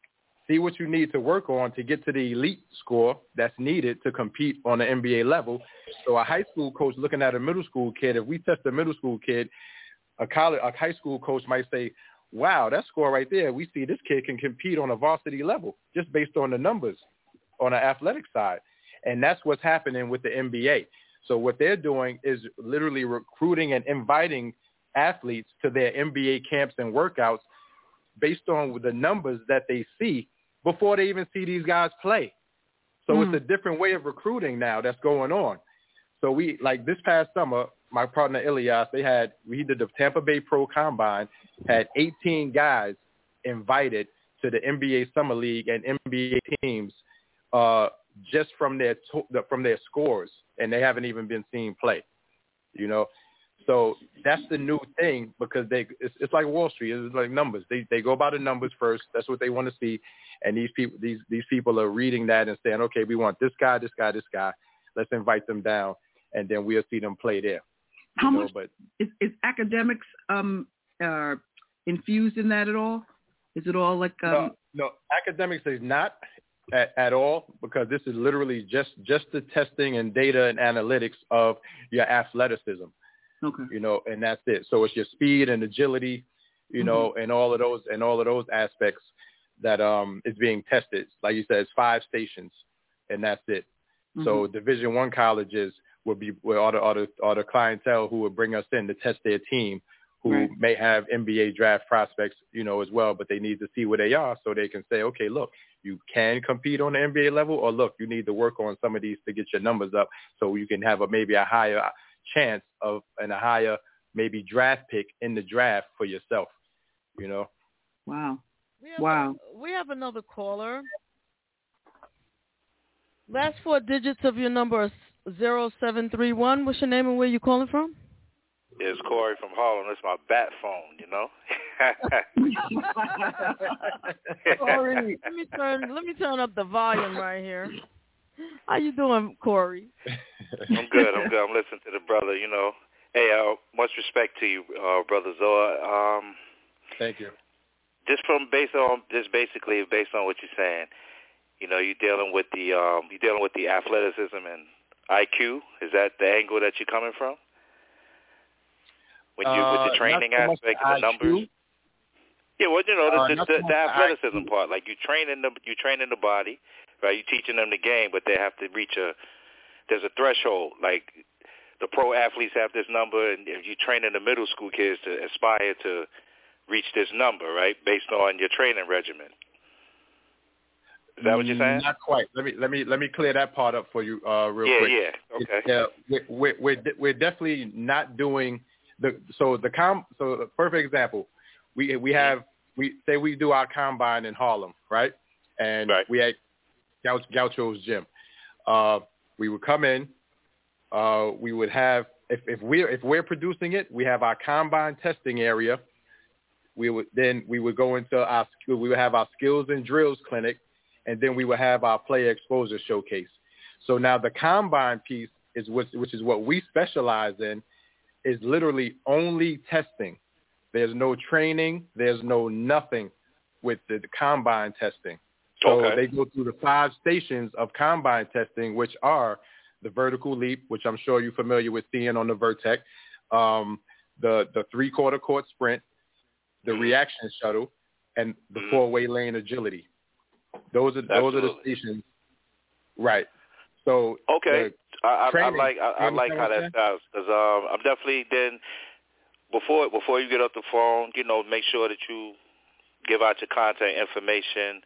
see what you need to work on to get to the elite score that's needed to compete on the N B A level. So a high school coach looking at a middle school kid, if we test a middle school kid, a college, a high school coach might say, wow, that score right there, we see this kid can compete on a varsity level just based on the numbers on the athletic side. And that's what's happening with the N B A. So what they're doing is literally recruiting and inviting athletes to their N B A camps and workouts based on the numbers that they see before they even see these guys play. So mm. it's a different way of recruiting now that's going on. So we, like this past summer, my partner Ilyas, they had, we did the Tampa Bay Pro Combine, had eighteen guys invited to the N B A Summer League and N B A teams uh, just from their to- from their scores, and they haven't even been seen play, you know. So that's the new thing, because they it's, it's like Wall Street. It's like numbers. They they go by the numbers first. That's what they want to see, and these people these these people are reading that and saying, okay, we want this guy, this guy, this guy. Let's invite them down, and then we'll see them play there. How know, much but, is, is academics um, uh, infused in that at all? Is it all like um... no, no, academics is not at, at all, because this is literally just just the testing and data and analytics of your athleticism. Okay. You know, and that's it. So it's your speed and agility, you know, mm-hmm. and all of those and all of those aspects that um is being tested. Like you said, it's five stations, and that's it. Mm-hmm. So Division One colleges would be where all the, all the all the clientele who would bring us in to test their team, who right. may have N B A draft prospects, you know, as well, but they need to see where they are so they can say, okay, look, you can compete on the N B A level, or look, you need to work on some of these to get your numbers up so you can have a maybe a higher chance of and a higher maybe draft pick in the draft for yourself, you know. Wow. We have wow. A, we have another caller. Last four digits of your number is zero seven three one. What's your name and where you calling from? It's Corey from Harlem. That's my bat phone, you know. Corey, let me turn let me turn up the volume right here. How you doing, Corey? I'm good. I'm good. I'm listening to the brother. You know, hey, uh, much respect to you, uh, brother Zoa. Um, Thank you. Just from based on just basically based on what you're saying, you know, you're dealing with the um, you're dealing with the athleticism and I Q. Is that the angle that you're coming from? When you uh, with the training so aspect and the numbers. Yeah, well, you know, the, uh, the, the, the athleticism I Q. part, like you training the you training the body. Right, you're teaching them the game, but they have to reach a, there's a threshold. Like the pro athletes have this number, and if you training the middle school kids to aspire to reach this number, right, based on your training regimen. Is that what you're saying? Not quite. Let me let me let me clear that part up for you, uh, real yeah, quick. Yeah, yeah, okay. Yeah, we're, we're we're we're definitely not doing the so the com so the perfect example. We we have we say we do our combine in Harlem, right? And right. we had Gauch, Gaucho's gym. Uh, we would come in. Uh, we would have if, if we're if we're producing it, we have our combine testing area. We would then we would go into our we would have our skills and drills clinic, and then we would have our player exposure showcase. So now the combine piece is which which is what we specialize in, is literally only testing. There's no training. There's no nothing with the, the combine testing. So okay. they go through the five stations of combine testing, which are the vertical leap, which I'm sure you're familiar with seeing on the Vertex, um, the, the three-quarter court sprint, the reaction shuttle, and the mm-hmm. four-way lane agility. Those are Absolutely. those are the stations. Right. So okay, I, I, I like I, I like how that saying? sounds because um, I'm definitely then before before you get off the phone, you know, make sure that you give out your contact information.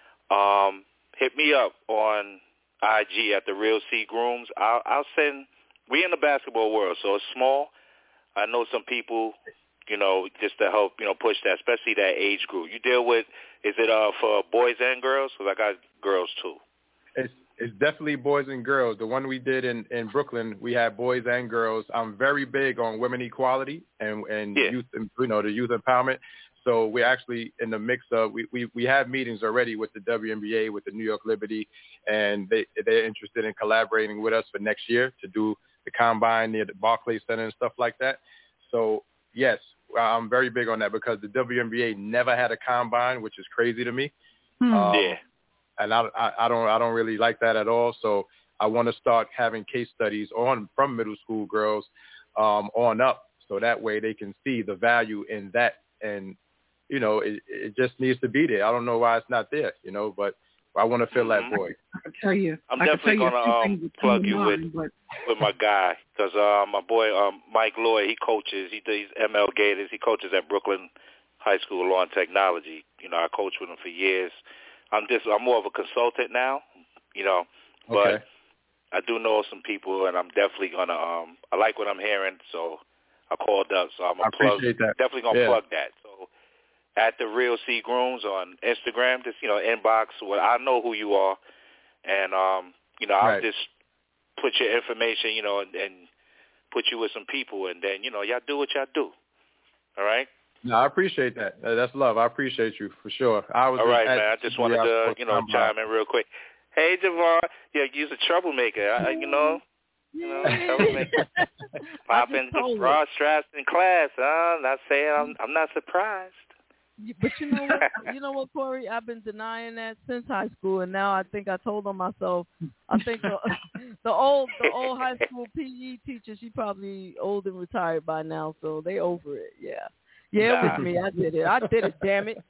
Um, hit me up on I G at the Real C Grooms. I'll, I'll send. We in the basketball world, so it's small. I know some people, you know, just to help, you know, push that, especially that age group. You deal with, is it uh for boys and girls? Because I got girls too. It's it's definitely boys and girls. The one we did in, in Brooklyn, we had boys and girls. I'm very big on women equality and and yeah. youth, you know, the youth empowerment. So we're actually in the mix of, we, we, we have meetings already with the W N B A, with the New York Liberty, and they, they're interested in collaborating with us for next year to do the combine near the Barclays Center and stuff like that. So, yes, I'm very big on that because the W N B A never had a combine, which is crazy to me. Hmm. Um, yeah. And I, I, I don't I don't really like that at all. So I want to start having case studies on from middle school girls um, on up, so that way they can see the value in that. And you know, it, it just needs to be there. I don't know why it's not there, you know, but I want to fill mm-hmm. that void. I can tell you. I'm I definitely going to um, plug you mind, with but... with my guy because uh, my boy um, Mike Lloyd, he coaches. He does M L Gators. He coaches at Brooklyn High School of Law and Technology. You know, I coached with him for years. I'm just I'm more of a consultant now, you know, but okay. I do know some people, and I'm definitely gonna. Um, I like what I'm hearing, so I called up. So I'm gonna I plug. appreciate that. Definitely gonna yeah. plug that. So at the Real C Grooms on Instagram, just you know, inbox. Well, I know who you are, and um, you know, I'll right. just put your information, you know, and, and put you with some people, and then you know, y'all do what y'all do. All right. No, I appreciate that. That's love. I appreciate you for sure. I was all right, man. I just wanted to, you know, chime in real quick. Hey, Javon. Yeah, you're a troublemaker. I, you know, you know, troublemaker. Popping bra straps in class. Huh? Not saying I'm. I'm not surprised. But you know what? You know what, Corey? I've been denying that since high school, and now I think I told on myself. I think the, the old the old high school P E teacher, she probably old and retired by now, so they over it. Yeah. Yeah, nah. it was me. I did it. I did it, damn it.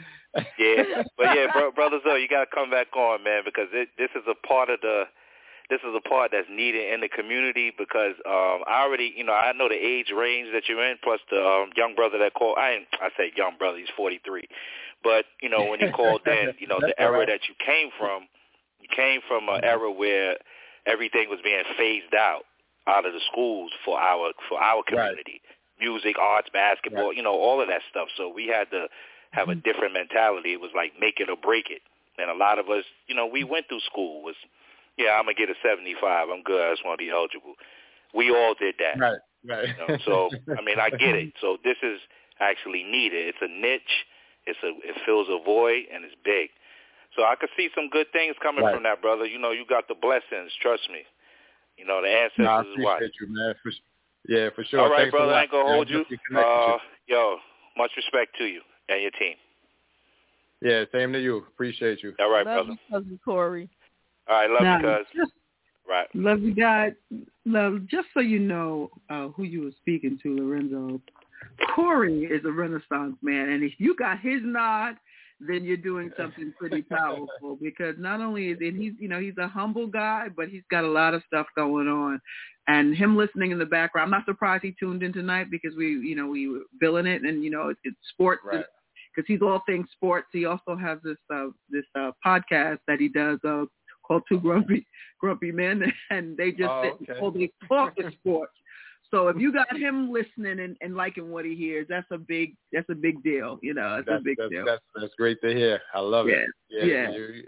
Yeah, but yeah, bro, brothers, though, you got to come back on, man, because it, this is a part of the, this is a part that's needed in the community because um, I already, you know, I know the age range that you're in, plus the um, young brother that called. I ain't, I say young brother, he's forty-three, but you know when he called in, you know, the era that you came from, you came from an era where everything was being phased out out of the schools for our for our community. Right. Music, arts, basketball, right. you know, all of that stuff. So we had to have a different mentality. It was like make it or break it. And a lot of us, you know, we went through school. Was, yeah, I'm going to get a seventy-five. I'm good. I just want to be eligible. We all did that. Right, right. You know? So, I mean, I get it. So this is actually needed. It's a niche. It's a, it fills a void, and it's big. So I could see some good things coming right. from that, brother. You know, you got the blessings. Trust me. You know, the ancestors no, I is what. appreciate you, man. For Yeah, for sure. All right, Thanks brother. I ain't going to hold you. Uh, you. Yo, much respect to you and your team. Yeah, same to you. Appreciate you. All right, love brother. You, cousin Corey. All right, love now, you, cuz. Right. Love you, guys. Love, just so you know uh, who you were speaking to, Lorenzo, Corey is a Renaissance man, and if you got his nod, then you're doing something pretty powerful because not only is it, he's, you know, he's a humble guy, but he's got a lot of stuff going on. And him listening in the background, I'm not surprised he tuned in tonight because we, you know, we were billing it and, you know, it's, it's sports because right. he's all things sports. He also has this, uh, this uh, podcast that he does uh, called Two Grumpy Grumpy Men, and they just oh, sit okay. and all they talk is sports. So if you got him listening and, and liking what he hears, that's a big that's a big deal. You know, that's, that's a big that's, deal. That's that's great to hear. I love yeah. it. Yeah, yeah. You,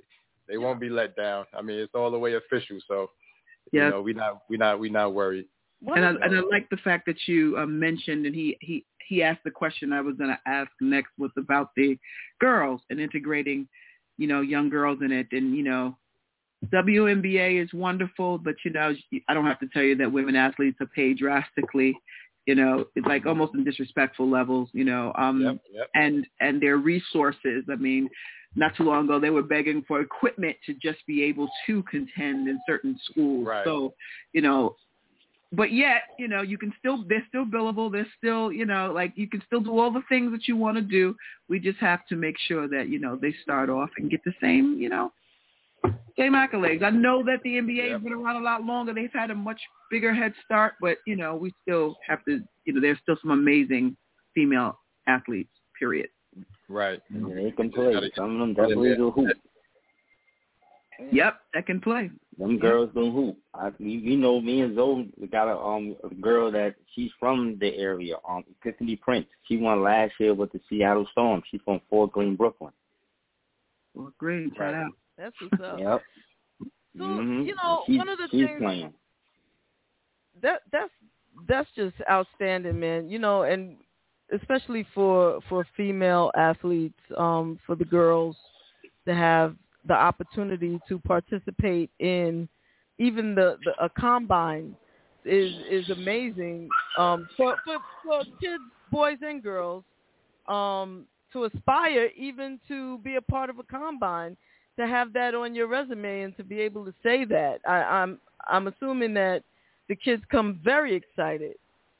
They won't be let down. I mean, it's all the way official. So, Yes. you know, we not we not we not worried. And I, and I like the fact that you uh, mentioned, and he, he, he asked the question I was going to ask next was about the girls and integrating, you know, young girls in it. And, you know, W N B A is wonderful, but, you know, I don't have to tell you that women athletes are paid drastically, you know, it's like almost in disrespectful levels, you know, um, Yep, yep. and, and their resources. I mean, not too long ago, they were begging for equipment to just be able to contend in certain schools. Right. So, you know, but yet, you know, you can still, they're still billable. They're still, you know, like you can still do all the things that you want to do. We just have to make sure that, you know, they start off and get the same, you know, same accolades. I know that the N B A Yep. has been around a lot longer. They've had a much bigger head start, but, you know, we still have to, you know, there's still some amazing female athletes, period. Right. Yeah, they can play. Some of them definitely do hoop. Yep, that can play. Them girls don't hoop. I, you, you know, me and Zoe got a um a girl that she's from the area, um Epiphany Prince. She won last year with the Seattle Storm. She's from Fort Greene, Brooklyn. Well, great, shout out. That's what's up. Yep. So mm-hmm. you know, she's, one of the she's things playing. that that's that's just outstanding, man. You know, and especially for for female athletes, um, for the girls to have the opportunity to participate in even the, the a combine is is amazing um, for, for for kids, boys and girls, um, to aspire even to be a part of a combine, to have that on your resume and to be able to say that. I, I'm I'm assuming that the kids come very excited.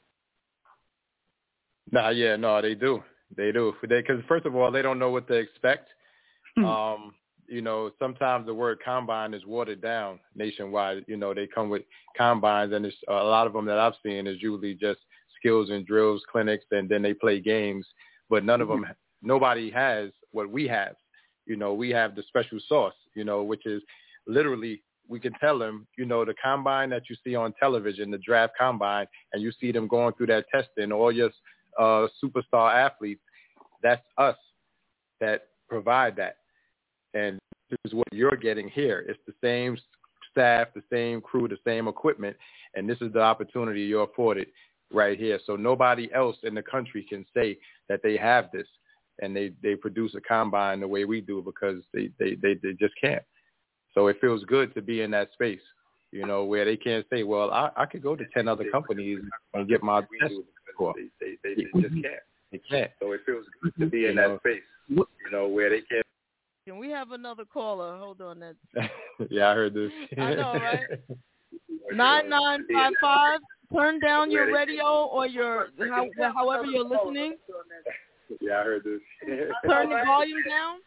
Nah, yeah, no, they do. They do. Because first of all, they don't know what to expect. Um, you know, sometimes the word combine is watered down nationwide. You know, they come with combines, and it's, a lot of them that I've seen is usually just skills and drills, clinics, and then they play games. But none of them, nobody has what we have. You know, we have the special sauce, you know, which is literally, we can tell them, you know, the combine that you see on television, the draft combine, and you see them going through that testing, all your uh, superstar athletes, that's us that provide that. And this is what you're getting here. It's the same staff, the same crew, the same equipment, and this is the opportunity you're afforded right here. So nobody else in the country can say that they have this and they, they produce a combine the way we do, because they, they, they, they just can't. So it feels good to be in that space, you know, where they can't say, well, I, I could go to ten other companies and get my test score. They, they, they, they just can't. They can't. So it feels good to be in that space, you know, where they can't. Can we have another caller? Hold on. That. Yeah, I heard this. I know, right? nine nine five five. Turn down your radio or your, how, however you're listening. Yeah, I heard this. Turn the volume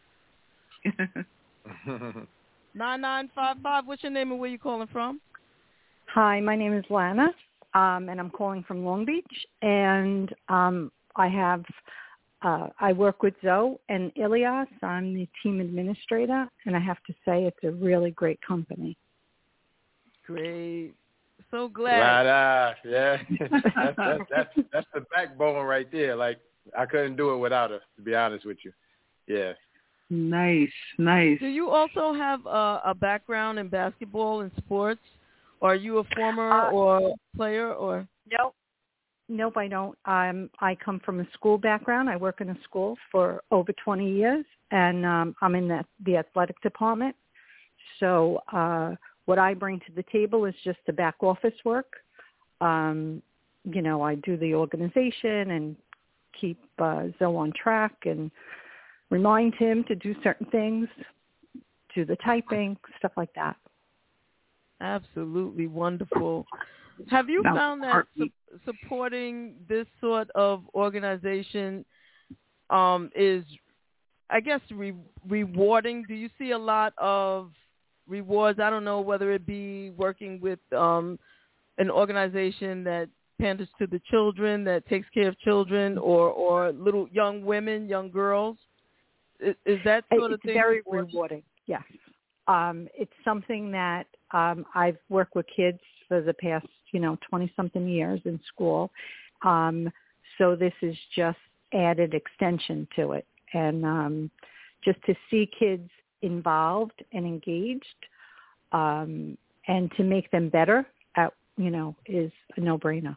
down. nine nine five five. What's your name and where you calling from? Hi, my name is Lana, um, and I'm calling from Long Beach. And um, I have, uh, I work with Zoe and Ilias. I'm the team administrator, and I have to say it's a really great company. Great. So glad. Right, uh, yeah. that's, that's, that's, that's the backbone right there. Like, I couldn't do it without her, to be honest with you. Yeah. Nice, nice. Do you also have a, a background in basketball and sports? Or are you a former uh, or player? Or Nope. Nope, I don't. Um, I come from a school background. I work in a school for over twenty years, and um, I'm in the, the athletic department. So uh, what I bring to the table is just the back office work. Um, you know, I do the organization and keep uh, Zoe on track and remind him to do certain things, do the typing, stuff like that. Absolutely wonderful. Have you found that su- supporting this sort of organization um, is, I guess, re- rewarding? Do you see a lot of rewards? I don't know whether it be working with um, an organization that panders to the children, that takes care of children, or, or little young women, young girls. Is, is that sort it's of thing? It's very rewarding, yes. Um, it's something that um, I've worked with kids for the past, you know, twenty-something years in school. Um, so this is just added extension to it. And um, just to see kids involved and engaged, um, and to make them better at, you know, is a no-brainer.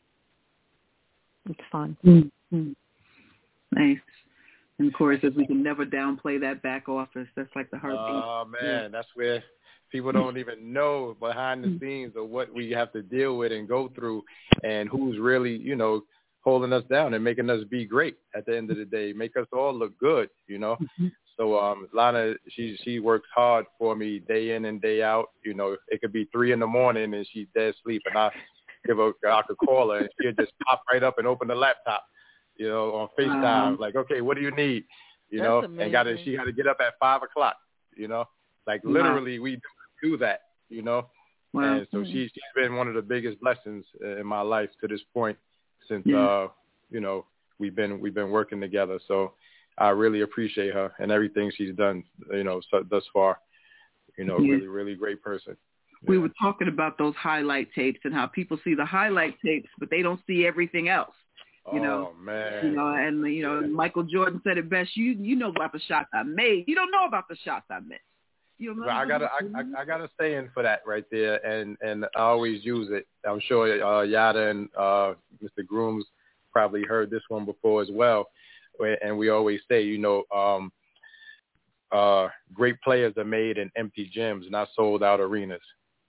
It's fun. Mm-hmm. Nice. And of course, as we can never downplay that back office. That's like the heartbeat. Oh, man, yeah. That's where people don't even know behind the scenes of what we have to deal with and go through, and who's really, you know, holding us down and making us be great at the end of the day, make us all look good, you know. Mm-hmm. So um, Lana, she she works hard for me day in and day out. You know, it could be three in the morning and she's dead asleep, and I give her, I could call her and she'll just pop right up and open the laptop, you know, on FaceTime. Um, like, okay, what do you need? You know, amazing. And got to she got to get up at five o'clock. You know, like literally wow. we do that. You know, wow. And so she she's been one of the biggest blessings in my life to this point since yeah. uh you know we've been we've been working together. So I really appreciate her and everything she's done, you know, so, thus far. You know, yeah. really, really great person. Yeah. We were talking about those highlight tapes and how people see the highlight tapes, but they don't see everything else. You oh, know, man. You know, and you know, yeah. Michael Jordan said it best. You you know about the shots I made. You don't know about the shots I missed. You know, well, I gotta I, I, I gotta stay in for that right there, and and I always use it. I'm sure uh, Yada and uh, Mister Grooms probably heard this one before as well. And we always say, you know, um, uh, great players are made in empty gyms, not sold out arenas.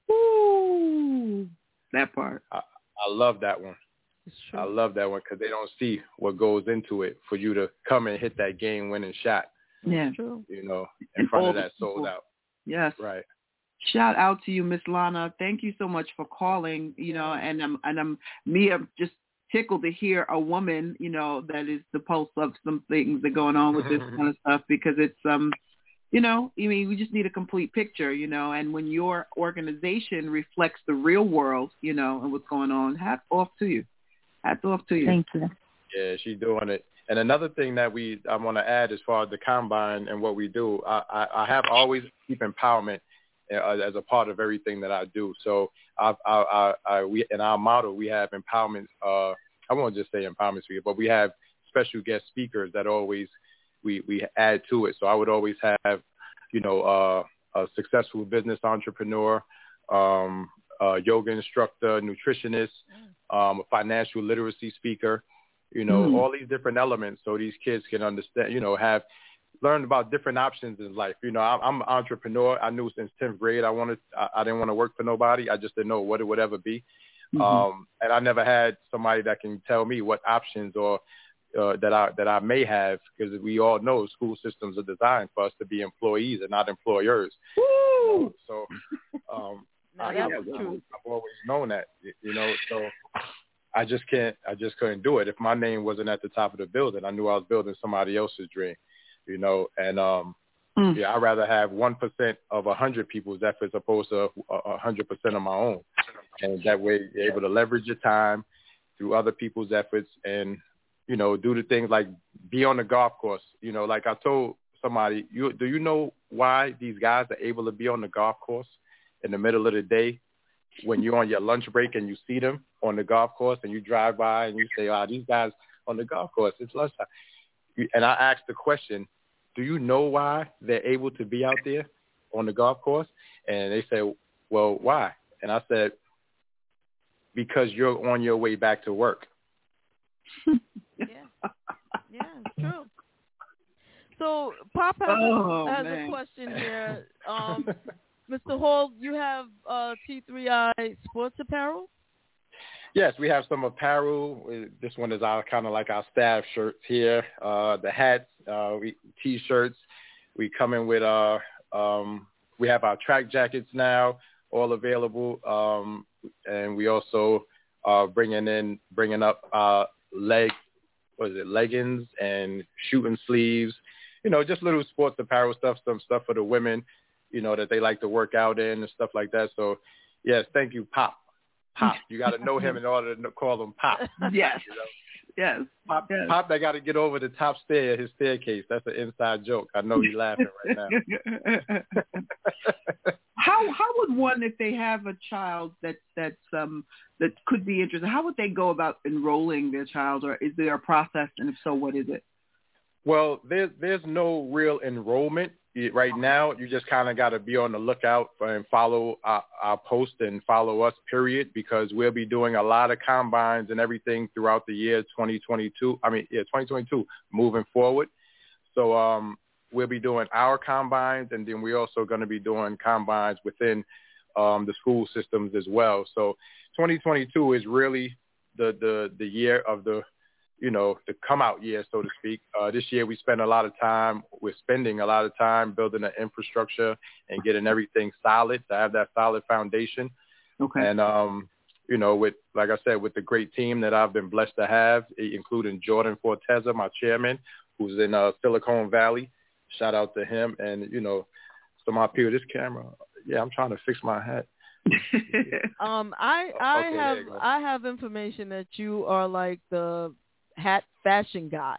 Ooh, that part. I, I love that one. I love that one because they don't see what goes into it for you to come and hit that game-winning shot. Yeah, true. You know, in and front of that sold out. Yes. Right. Shout out to you, Miss Lana. Thank you so much for calling. You know, and I'm and I'm me. I'm just tickled to hear a woman, you know, that is the pulse of some things that are going on with this kind of stuff, because it's, um, you know, I mean, we just need a complete picture, you know, and when your organization reflects the real world, you know, and what's going on, hats off to you. Hats off to you. Thank you. Yeah, she's doing it. And another thing that we I want to add as far as the combine and what we do, I, I, I have always keep empowerment uh, as a part of everything that I do. So I, I, I, I, we in our model we have empowerment. Uh, I won't just say empowerment speaker, but we have special guest speakers that always we, we add to it. So I would always have, you know, uh, a successful business entrepreneur, um, a yoga instructor, nutritionist, um, a financial literacy speaker. You know, mm. all these different elements so these kids can understand, you know, have learned about different options in life. You know, I'm, I'm an entrepreneur. I knew since tenth grade I wanted, I, I didn't want to work for nobody. I just didn't know what it would ever be. Mm-hmm. Um, and I never had somebody that can tell me what options or uh, that I that I may have, because we all know school systems are designed for us to be employees and not employers. Woo! You know, so um, no, I, that's I've, true. I've always known that, you know, so I just can't, I just couldn't do it. If my name wasn't at the top of the building, I knew I was building somebody else's dream, you know, and um, mm. yeah, I'd rather have one percent of a hundred people's efforts opposed to a hundred percent of my own. And that way you're able to leverage your time through other people's efforts and, you know, do the things like be on the golf course. You know, like I told somebody, you, do you know why these guys are able to be on the golf course in the middle of the day when you're on your lunch break and you see them on the golf course and you drive by and you say, oh, these guys on the golf course, it's lunchtime. And I asked the question, do you know why they're able to be out there on the golf course? And they said, well, why? And I said, because you're on your way back to work. Yeah, yeah, it's true. So Pop has, oh, a, has a question here. Um, Mister Hall, you have uh, T three I sports apparel? Yes, we have some apparel. This one is our kind of like our staff shirts here. Uh, the hats, uh, we, T-shirts. We come in with uh, um, we have our track jackets now, all available, um, and we also are bringing in bringing up uh, leg, what is it, leggings and shooting sleeves. You know, just little sports apparel stuff, some stuff for the women, you know, that they like to work out in and stuff like that. So, yes, thank you, Pop. Pop. You got to know him in order to call him Pop. Yes. You know? Yes. Pop, yes. Pop, that got to get over the top stair, his staircase. That's an inside joke. I know he's laughing right now. how how would one, if they have a child that that's um that could be interested, how would they go about enrolling their child, or is there a process, and if so, what is it? Well, there's there's no real enrollment right now. You just kind of got to be on the lookout for, and follow our, our post and follow us, period, because we'll be doing a lot of combines and everything throughout the year twenty twenty-two. I mean, yeah, twenty twenty-two moving forward. So um, we'll be doing our combines, and then we're also going to be doing combines within um, the school systems as well. So twenty twenty-two is really the the the year of the you know, the come out year, so to speak. Uh, this year we spent a lot of time, we're spending a lot of time building the infrastructure and getting everything solid to have that solid foundation. Okay. And, um, you know, with, like I said, with the great team that I've been blessed to have, including Jordan Forteza, my chairman, who's in uh, Silicon Valley. Shout out to him. And, you know, so my people, this camera, yeah, I'm trying to fix my hat. um, I I Okay, have there you go. I have information that you are like the hat fashion guy.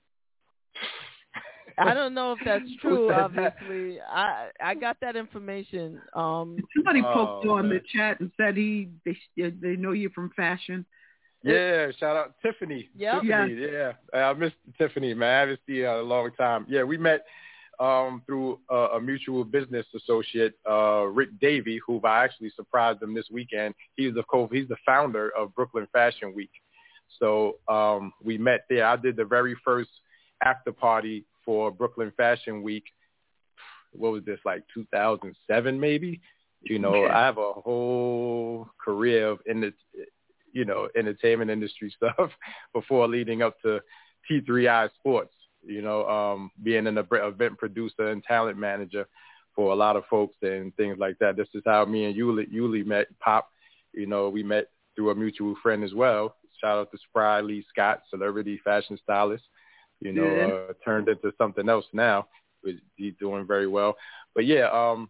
I don't know if that's true. Obviously, I I got that information. Um, Somebody poked Oh, you on man. the chat and said he they they know you from fashion. Yeah, shout out Tiffany. Yep. Tiffany, yeah. Uh, I missed Tiffany, man. I haven't seen her in a long time. Yeah, we met um, through uh, a mutual business associate, uh, Rick Davey, who I actually surprised him this weekend. He's the co- he's the founder of Brooklyn Fashion Week. So um, we met there. I did the very first after party for Brooklyn Fashion Week. What was this, like two thousand seven maybe? You know, Okay. I have a whole career of in the, you know, entertainment industry stuff before leading up to T three I Sports, you know, um, being an event producer and talent manager for a lot of folks and things like that. This is how me and Yuli, Yuli met, Pop. You know, we met through a mutual friend as well. Shout out to Spry Lee Scott, celebrity fashion stylist. You know, Yeah. uh, turned into something else now. He's doing very well. But yeah, um,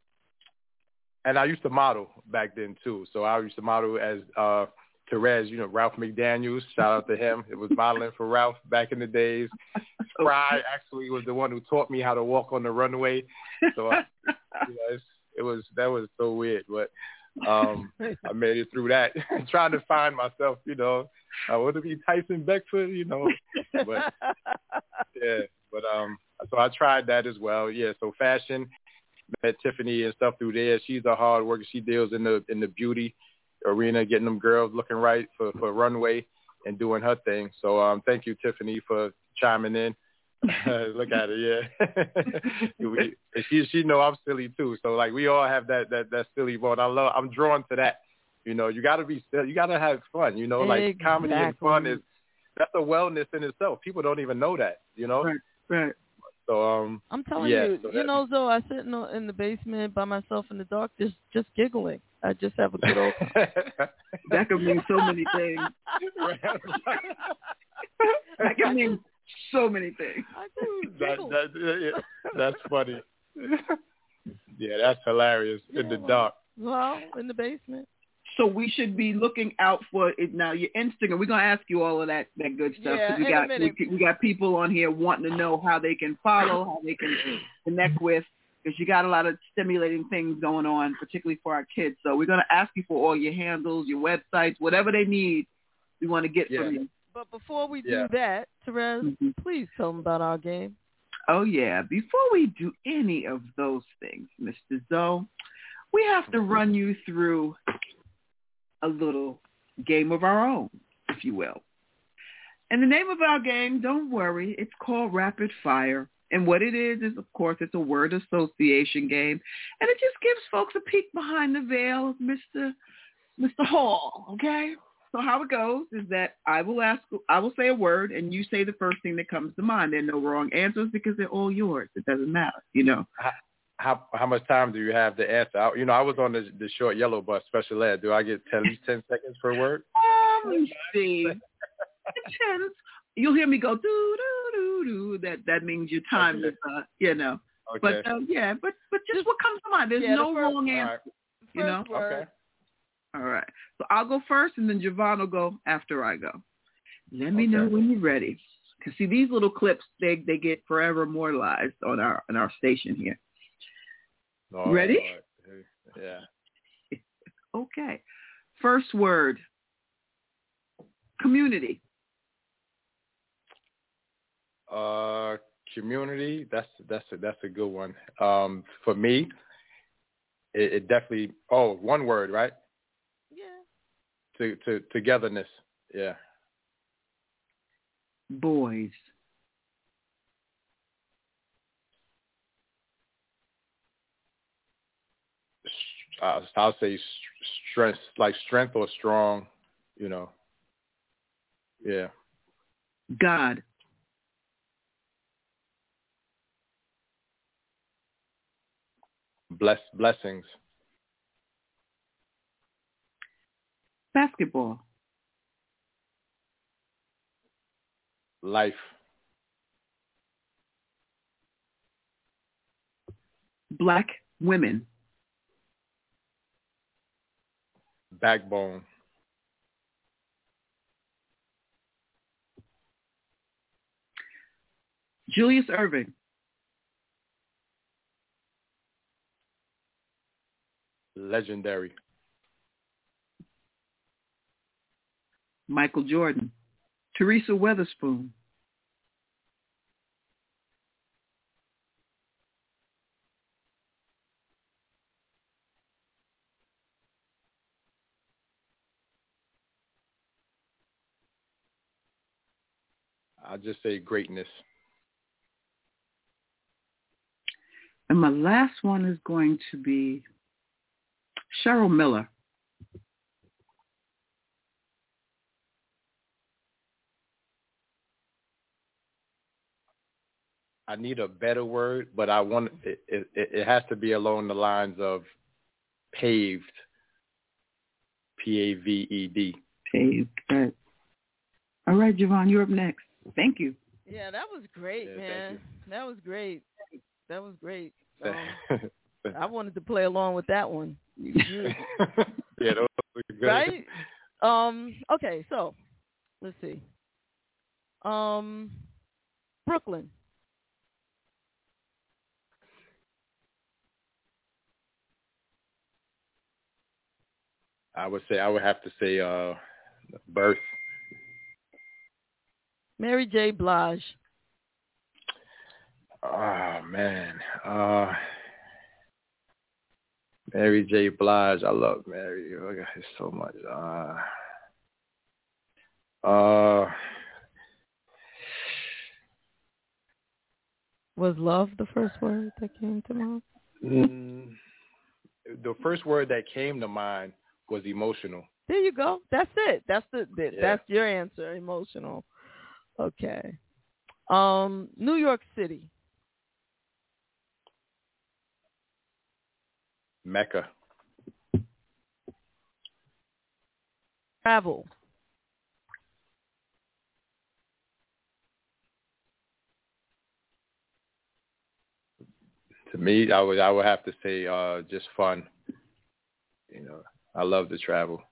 and I used to model back then too. So I used to model as uh, Therese, you know, Ralph McDaniels. Shout out to him. It was modeling for Ralph back in the days. Spry actually was the one who taught me how to walk on the runway. So I, you know, it's, it was that was so weird, but um, I made it through that. Trying to find myself, you know. I want to be Tyson Beckford, you know. But yeah, but um, so I tried that as well. Yeah, so fashion. Met Tiffany and stuff through there. She's a hard worker. She deals in the in the beauty arena, getting them girls looking right for, for runway and doing her thing. So um, thank you, Tiffany, for chiming in. Look at her, yeah. we, she she know I'm silly too. So like we all have that that that silly bone. I love. I'm drawn to that. You know, you got to be you got to have fun. You know, like Exactly. comedy and fun is that's a wellness in itself. People don't even know that. You know, Right, right. So um, I'm telling yeah, you, so you that- know, Zoe, I sit in the, in the basement by myself in the dark, just just giggling. I just have a good old time. That could mean so many things. That could mean so many things. I do that, giggle. that, yeah, that's funny. Yeah, that's hilarious in the Yeah, dark. Well, in the basement. So we should be looking out for it now. Your Instagram. We're gonna ask you all of that that good stuff. 'cause Yeah, we in a got minute. we, we got people on here wanting to know how they can follow, how they can connect with, because you got a lot of stimulating things going on, particularly for our kids. So we're gonna ask you for all your handles, your websites, whatever they need. We want to get Yeah. from you. But before we Yeah. do that, Therese, Mhm. please tell them about our game. Oh yeah. Before we do any of those things, Mister Zoe, we have to run you through a little game of our own, if you will. And the name of our game, don't worry, it's called Rapid Fire. And what it is is, of course, it's a word association game. And it just gives folks a peek behind the veil of Mister Mister Hall, okay? So how it goes is that I will ask, I will say a word, and you say the first thing that comes to mind. There are no wrong answers because they're all yours. It doesn't matter, you know. How how much time do you have to answer? I, you know, I was on the the short yellow bus, special ed. Do I get at least ten seconds per word? Um, let me see. Depends. You'll hear me go doo doo doo doo. That that means your time Okay. is, uh, you know. Okay. But uh, yeah, but but just what comes to mind. There's Yeah, the no first- wrong All answer. right. You know. First word. Okay. All right. So I'll go first, and then Javon will go after I go. Let me Okay. know when you're ready. Cause see, these little clips they they get forever immortalized on our on our station here. All Ready? right. Yeah. Okay. First word. Community. Uh, community. That's that's a, that's a good one. Um, for me, it, it definitely. Oh, one word, right? Yeah. To to togetherness. Yeah. Boys. I'll, I'll say strength, like strength or strong. You know. Yeah. God. Bless blessings. Basketball. Life. Black women. Backbone. Julius Erving. Legendary. Michael Jordan. Teresa Weatherspoon. I'll just say greatness. And my last one is going to be Cheryl Miller. I need a better word, but I want it, it, it has to be along the lines of paved. P A V E D. Paved. Right. All right, Javon, you're up next. Thank you. Yeah, that was great, Yeah, man. That was great. That was great. Um, Thank I wanted to play along with that one. You, you, yeah, that was good. right? Um, okay, so let's see. Um, Brooklyn. I would say I would have to say uh, birth. Mary J. Blige. Oh man, uh, Mary J. Blige. I love Mary. Oh, God, it's so much. Uh, uh, Was love the first word that came to mind? mm, the first word that came to mind was emotional. There you go. That's it. That's the, the Yeah. that's your answer. Emotional. Okay. Um, New York City. Mecca. Travel. To me, I would I would have to say uh, just fun. You know, I love to travel.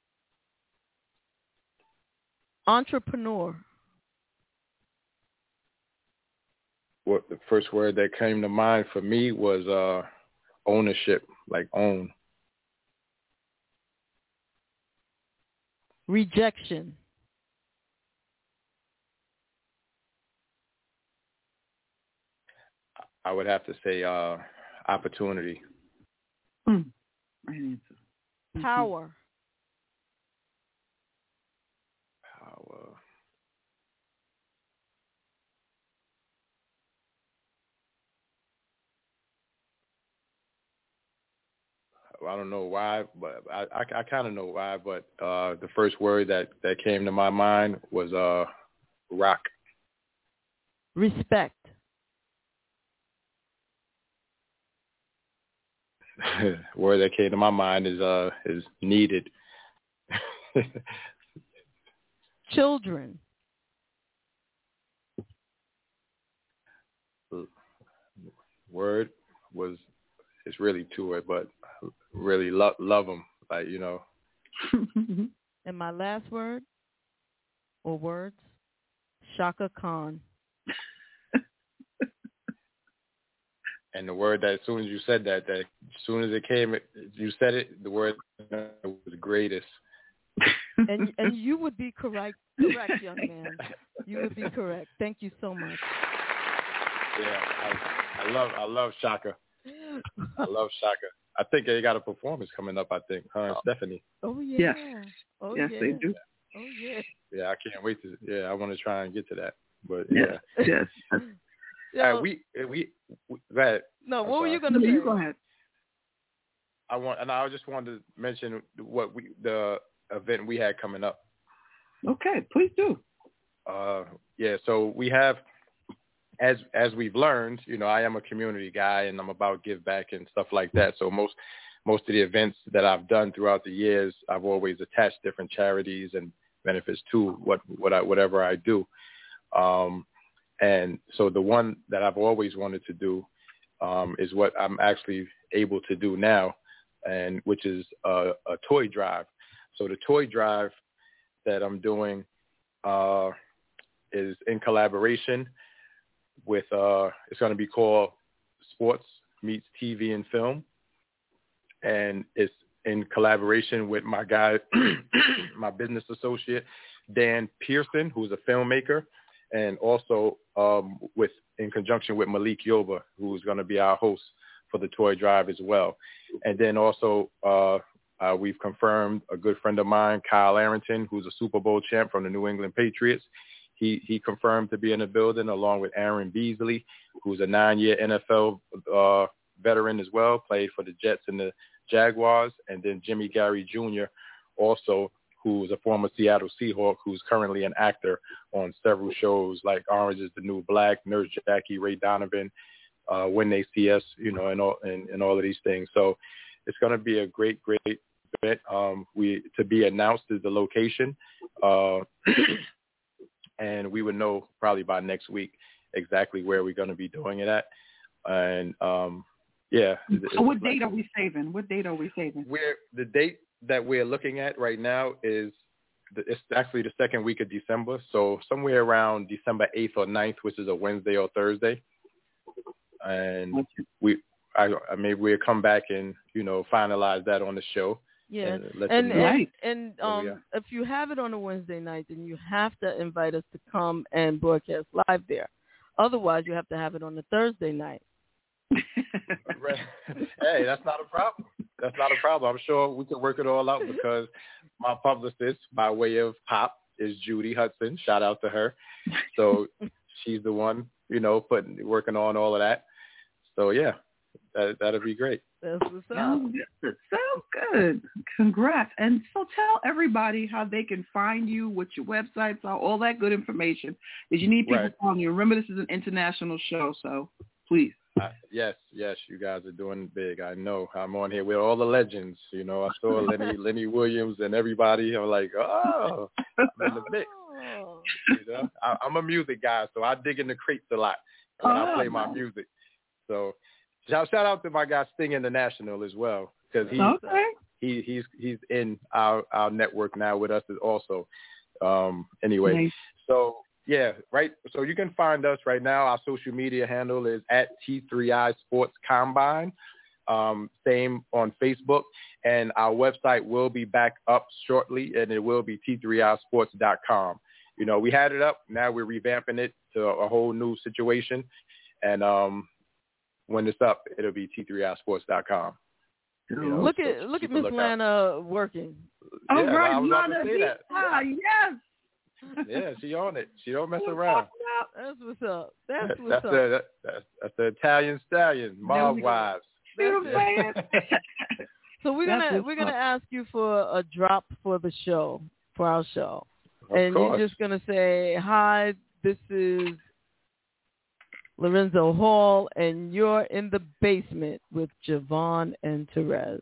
Entrepreneur. What the first word that came to mind for me was uh, ownership, like own. Rejection. I would have to say uh, opportunity. Mm. Right answer. Power. Power. I don't know why, but I I, I kind of know why. But uh, the first word that, that came to my mind was uh, rock. Respect. Word that came to my mind is uh is needed. Children. Word was it's really to it, but really love love them, like you know. And my last word or words, Shaka Khan. And the word that as soon as you said that, that as soon as it came, you said it. The word was greatest. And and you would be correct, correct, young man. You would be correct. Thank you so much. Yeah, I, I love I love Shaka. I love Shaka. I think they got a performance coming up. I think her and oh. Stephanie. Oh yeah. Yes. Oh yes, yeah. they do. Oh yeah. Yeah, I can't wait to. Yeah, I want to try and get to that. But yes. yeah. Yes. All right, we we, we go ahead. No, I'm what sorry. were you gonna no, say? You go ahead. I want, and I just wanted to mention what we the event we had coming up. Okay, please do. Uh, yeah, so we have, as as we've learned, you know, I am a community guy, and I'm about give back and stuff like that. So most most of the events that I've done throughout the years, I've always attached different charities and benefits to what what I whatever I do. Um, and so the one that I've always wanted to do um, is what I'm actually able to do now, and which is a, a toy drive. So the toy drive that I'm doing uh, is in collaboration with, uh, it's going to be called Sports Meets T V and Film. And it's in collaboration with my guy, my business associate, Dan Pearson, who's a filmmaker, and also um, with in conjunction with Malik Yoba, who's going to be our host for the toy drive as well. And then also uh, uh, we've confirmed a good friend of mine, Kyle Arrington, who's a Super Bowl champ from the New England Patriots. He he confirmed to be in the building, along with Aaron Beasley, who's a nine-year N F L uh, veteran as well, played for the Jets and the Jaguars, and then Jimmy Gary Junior, also, who's a former Seattle Seahawk, who's currently an actor on several shows like Orange is the New Black, Nurse Jackie, Ray Donovan, uh, When They See Us, you know, and all and, and all of these things. So it's going to be a great, great event. Um, we to be announced is the location, uh, and we would know probably by next week exactly where we're going to be doing it at. And um, yeah. So what date are we saving? What date are we saving? We're the date that we're looking at right now is the, it's actually the second week of December, so somewhere around December eighth or ninth, which is a Wednesday or Thursday. And we, I, I maybe we'll come back and you know finalize that on the show. Yeah, and let and them know. and, and um, if you have it on a Wednesday night, then you have to invite us to come and broadcast live there. Otherwise, you have to have it on the Thursday night. Hey, that's not a problem. That's not a problem. I'm sure we can work it all out because my publicist, by way of Pop, is Judy Hudson. Shout out to her. So she's the one, you know, putting working on all of that. So yeah, that that'll be great. That's what's up. Sounds good. Sounds good. Congrats. And so tell everybody how they can find you, what your websites are, all that good information. Because you need people Right. calling you. Remember, this is an international show, so please. Uh, yes, yes, you guys are doing big. I know. I'm on here with all the legends. You know, I saw Lenny, Lenny Williams and everybody. I'm like, oh, I'm in the mix. You know, I, I'm a music guy, so I dig in the crates a lot when I play my music. So shout, shout out to my guy Sting International as well, because he's okay. he he's he's in our our network now with us also. Um, anyway, Nice. so. Yeah, right. So you can find us right now. Our social media handle is at T three I Sports Combine. Um, same on Facebook. And our website will be back up shortly, and it will be T three I sports dot com. You know, we had it up. Now we're revamping it to a whole new situation. And um, when it's up, it'll be T three I sports dot com. You know, look so at look at keep a Miss lookout. Lana working. All Yeah, right, I was about to Lana say that. Vita, yes. Yeah, she on it. She don't mess around. That's what's up. That's That's, what's that's up. the that's, that's the Italian stallion, mob we go. wives. You know what I'm saying? So we're That's gonna what's we're gonna up. ask you for a drop for the show, for our show, Of and course. you're just gonna say, "Hi, this is Lorenzo Hall, and you're in the basement with Javon and Therese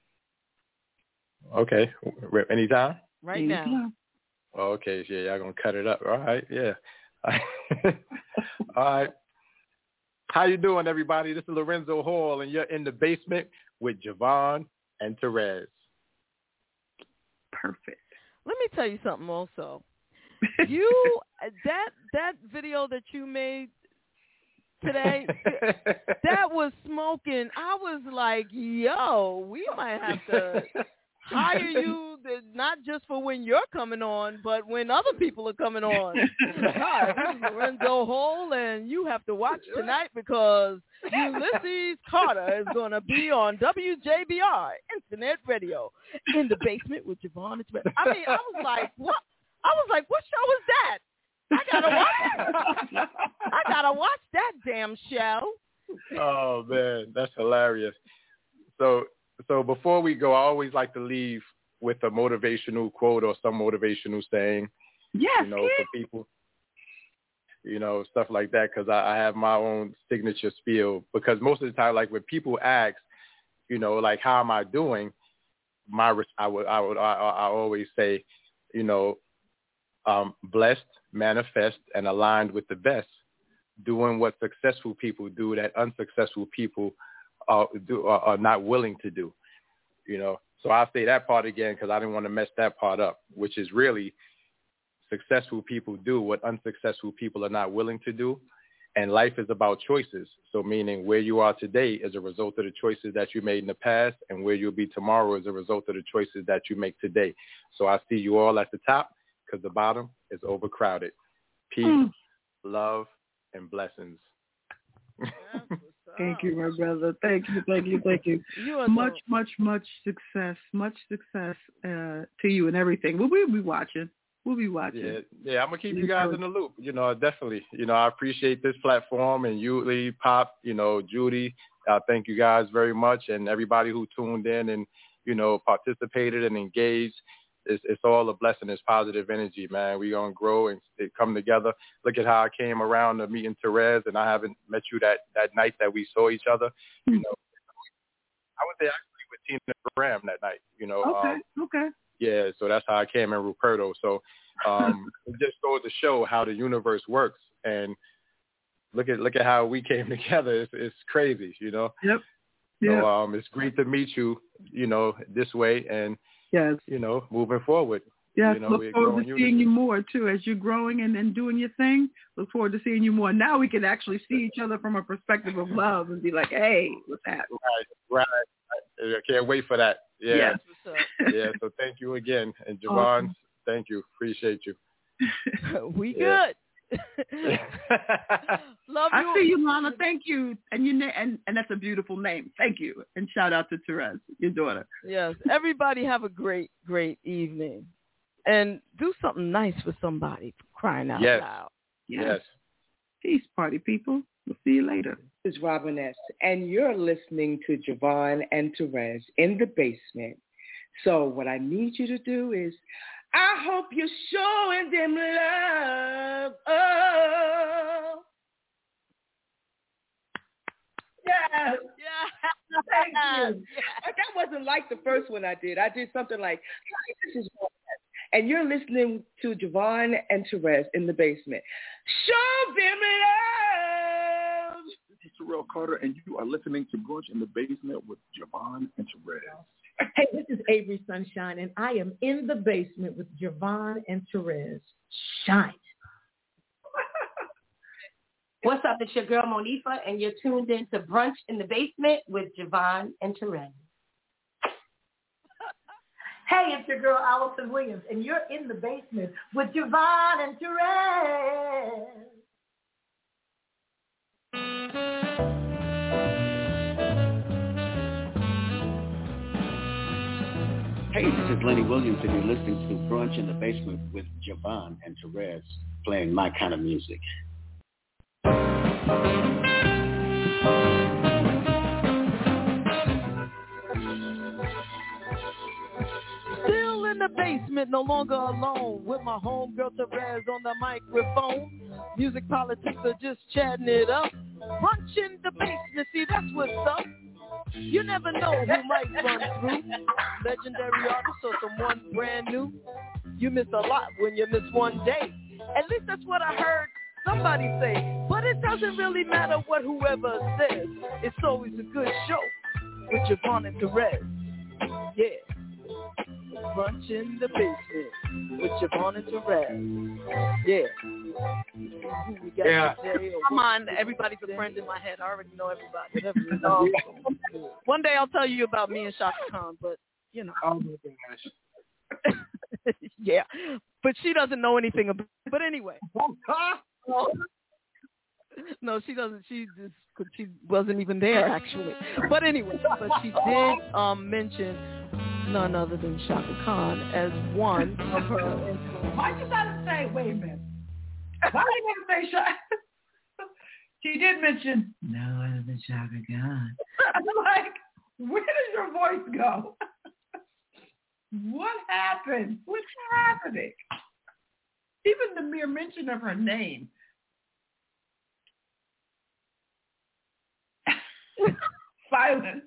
Okay. Anytime? right now." Oh, okay. Yeah, y'all gonna cut it up. All right. Yeah. All right. How you doing, everybody? This is Lorenzo Hall, and you're in the basement with Javon and Therese. Perfect. Let me tell you something. Also, you that that video that you made today, that was smoking. I was like, yo, we might have to hire you to, not just for when you're coming on, but when other people are coming on. Hi, this is Lorenzo Hole, and you have to watch tonight because Ulysses Carter is going to be on W J B R Internet Radio in the basement with Javon. I mean, I was like, what? I was like, what show is that? I gotta watch. I gotta watch that damn show. Oh man, that's hilarious. So, so before we go, I always like to leave with a motivational quote or some motivational saying. Yes, you know, for people. You know, stuff like that, because I, I have my own signature spiel. Because most of the time, like when people ask, you know, like how am I doing? My I would I would I, I always say, you know, um, blessed, manifest, and aligned with the best, doing what successful people do that unsuccessful people uh, do, are, are not willing to do. You know, so I'll say that part again because I didn't want to mess that part up, which is really successful people do what unsuccessful people are not willing to do. And life is about choices. So meaning where you are today is a result of the choices that you made in the past, and where you'll be tomorrow is a result of the choices that you make today. So I see you all at the top because the bottom is overcrowded. Peace, mm. love, and blessings. Thank you, my brother. Thank you, thank you, thank you. you much, so- much, much success, much success uh, to you and everything. We'll, we'll be watching. We'll be watching. Yeah, yeah, I'm gonna keep you guys in the loop. You know, definitely. You know, I appreciate this platform, and you, Lee, Pop, you know, Judy. Uh, thank you guys very much, and everybody who tuned in and you know participated and engaged. It's, it's all a blessing. It's positive energy, man. We gonna grow and come together. Look at how I came around to meeting Therese, and I haven't met you that that night that we saw each other. You know, I was there actually with Tina Graham that night. You know. Okay. Um, okay. Yeah, so that's how I came in Ruperto. So um, it just goes to show how the universe works. And look at look at how we came together. It's, it's crazy, you know. Yep. So yep. um, it's great to meet you, you know, this way, and yes, you know, moving forward. Yes, you know, look forward to seeing you more too as you're growing and, and doing your thing. Look forward to seeing you more. Now we can actually see each other from a perspective of love and be like, hey, what's that? Right, right. I can't wait for that. Yeah. Yes. Yeah. So thank you again. And Javon, awesome. Thank you. Appreciate you. we yeah. good. Love I you. see you, Lana. Thank you. And you na- and, and that's a beautiful name. Thank you. And shout out to Therese, your daughter. Yes. Everybody have a great, great evening. And do something nice for somebody, for crying out yes. loud. Yes. yes. Peace, party people. We'll see you later. This is Robin S., and you're listening to Javon and Therese in the basement. So what I need you to do is, I hope you're showing them love. Oh. Yes. Yeah. Thank you. But that wasn't like the first one I did. I did something like, this is what and you're listening to Javon and Therese in the basement. Show them love. This is Terrell Carter, and you are listening to Brunch in the Basement with Javon and Therese. Hey, this is Avery Sunshine, and I am in the basement with Javon and Therese. Shine. What's up? It's your girl Monifa, and you're tuned in to Brunch in the Basement with Javon and Therese. Hey, it's your girl Allison Williams, and you're in the basement with Javon and Therese. Hey, this is Lenny Williams, and you're listening to Brunch in the Basement with Javon and Therese, playing my kind of music. Still in the basement, no longer alone, with my homegirl Therese on the microphone. Music politics are just chatting it up. Brunch in the basement, see that's what's up. You never know who might run through. Legendary artist or someone brand new. You miss a lot when you miss one day. At least that's what I heard somebody say. But it doesn't really matter what whoever says. It's always a good show with Javon and Therese. Yeah. Brunch in the basement with Javon and Therese. Yeah. We got Yeah. today, Come on, everybody's a friend in my head. I already know everybody. Um, one day I'll tell you about me and Shaka Khan, but you know. Oh my gosh. Yeah, but she doesn't know anything about it. But anyway. No, she doesn't. She just she wasn't even there actually. But anyway, but she did um, mention none other than Shaka Khan as one of her influences. Why you gotta say? Wait a minute. Why you gotta say Shaka? She did mention no other than Shaka Khan. I'm like, where does your voice go? What happened? What's happening? Even the mere mention of her name. Silence.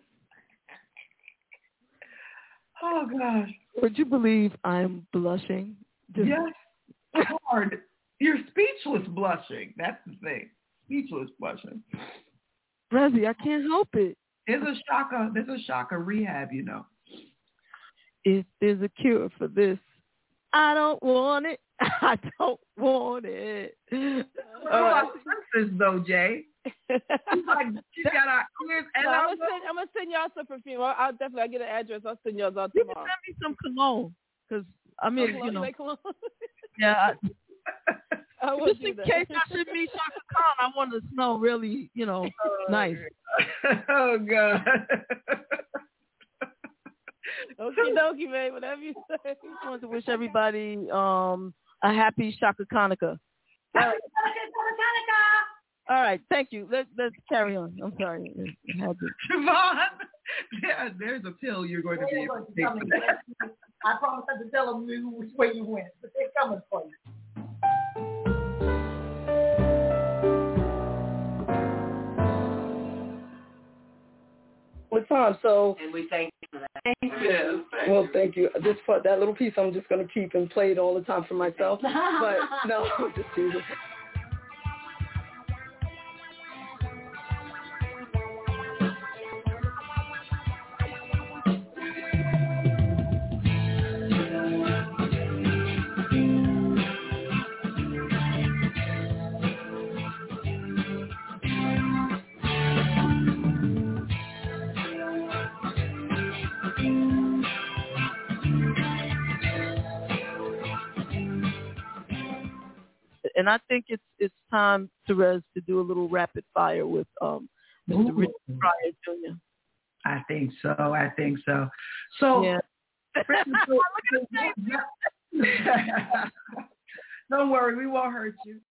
Oh gosh. Would you believe I'm blushing? Just... Yes. Hard. You're speechless blushing. That's the thing. Speechless blushing. Rezzy, I can't help it. There's a Shaka. There's a Shaka rehab, you know. If there's a cure for this, I don't want it. I don't want it. All right. Princess though, Jay. She's like, she's got our ears and no, our I'm, gonna send, I'm gonna send y'all some perfume. I'll, I'll definitely I'll get an address. I'll send y'all out You tomorrow. can send me some cologne, because I mean, Oh, you know, make cologne? yeah. I, I will just do in that. case I should meet Shaka Khan, I want to smell really, you know, nice. Oh God. Okie dokie, man. Whatever you say. I just want to wish everybody um, a happy Shaka Hanukkah. Happy All right, thank you. Let's let's carry on. I'm sorry. Siobhan, yeah, there's a pill you're going to be able to take. I promise not to tell them which way you went, but they're coming for you. With time, so and we thank you for that. Thank you. Well, thank you. This part, that little piece, I'm just going to keep and play it all the time for myself. But no, just teasing. And I think it's it's time, Therese, to do a little rapid fire with um, Mister Richard Pryor Junior I think so. I think so. So, yeah. Don't worry, we won't hurt you.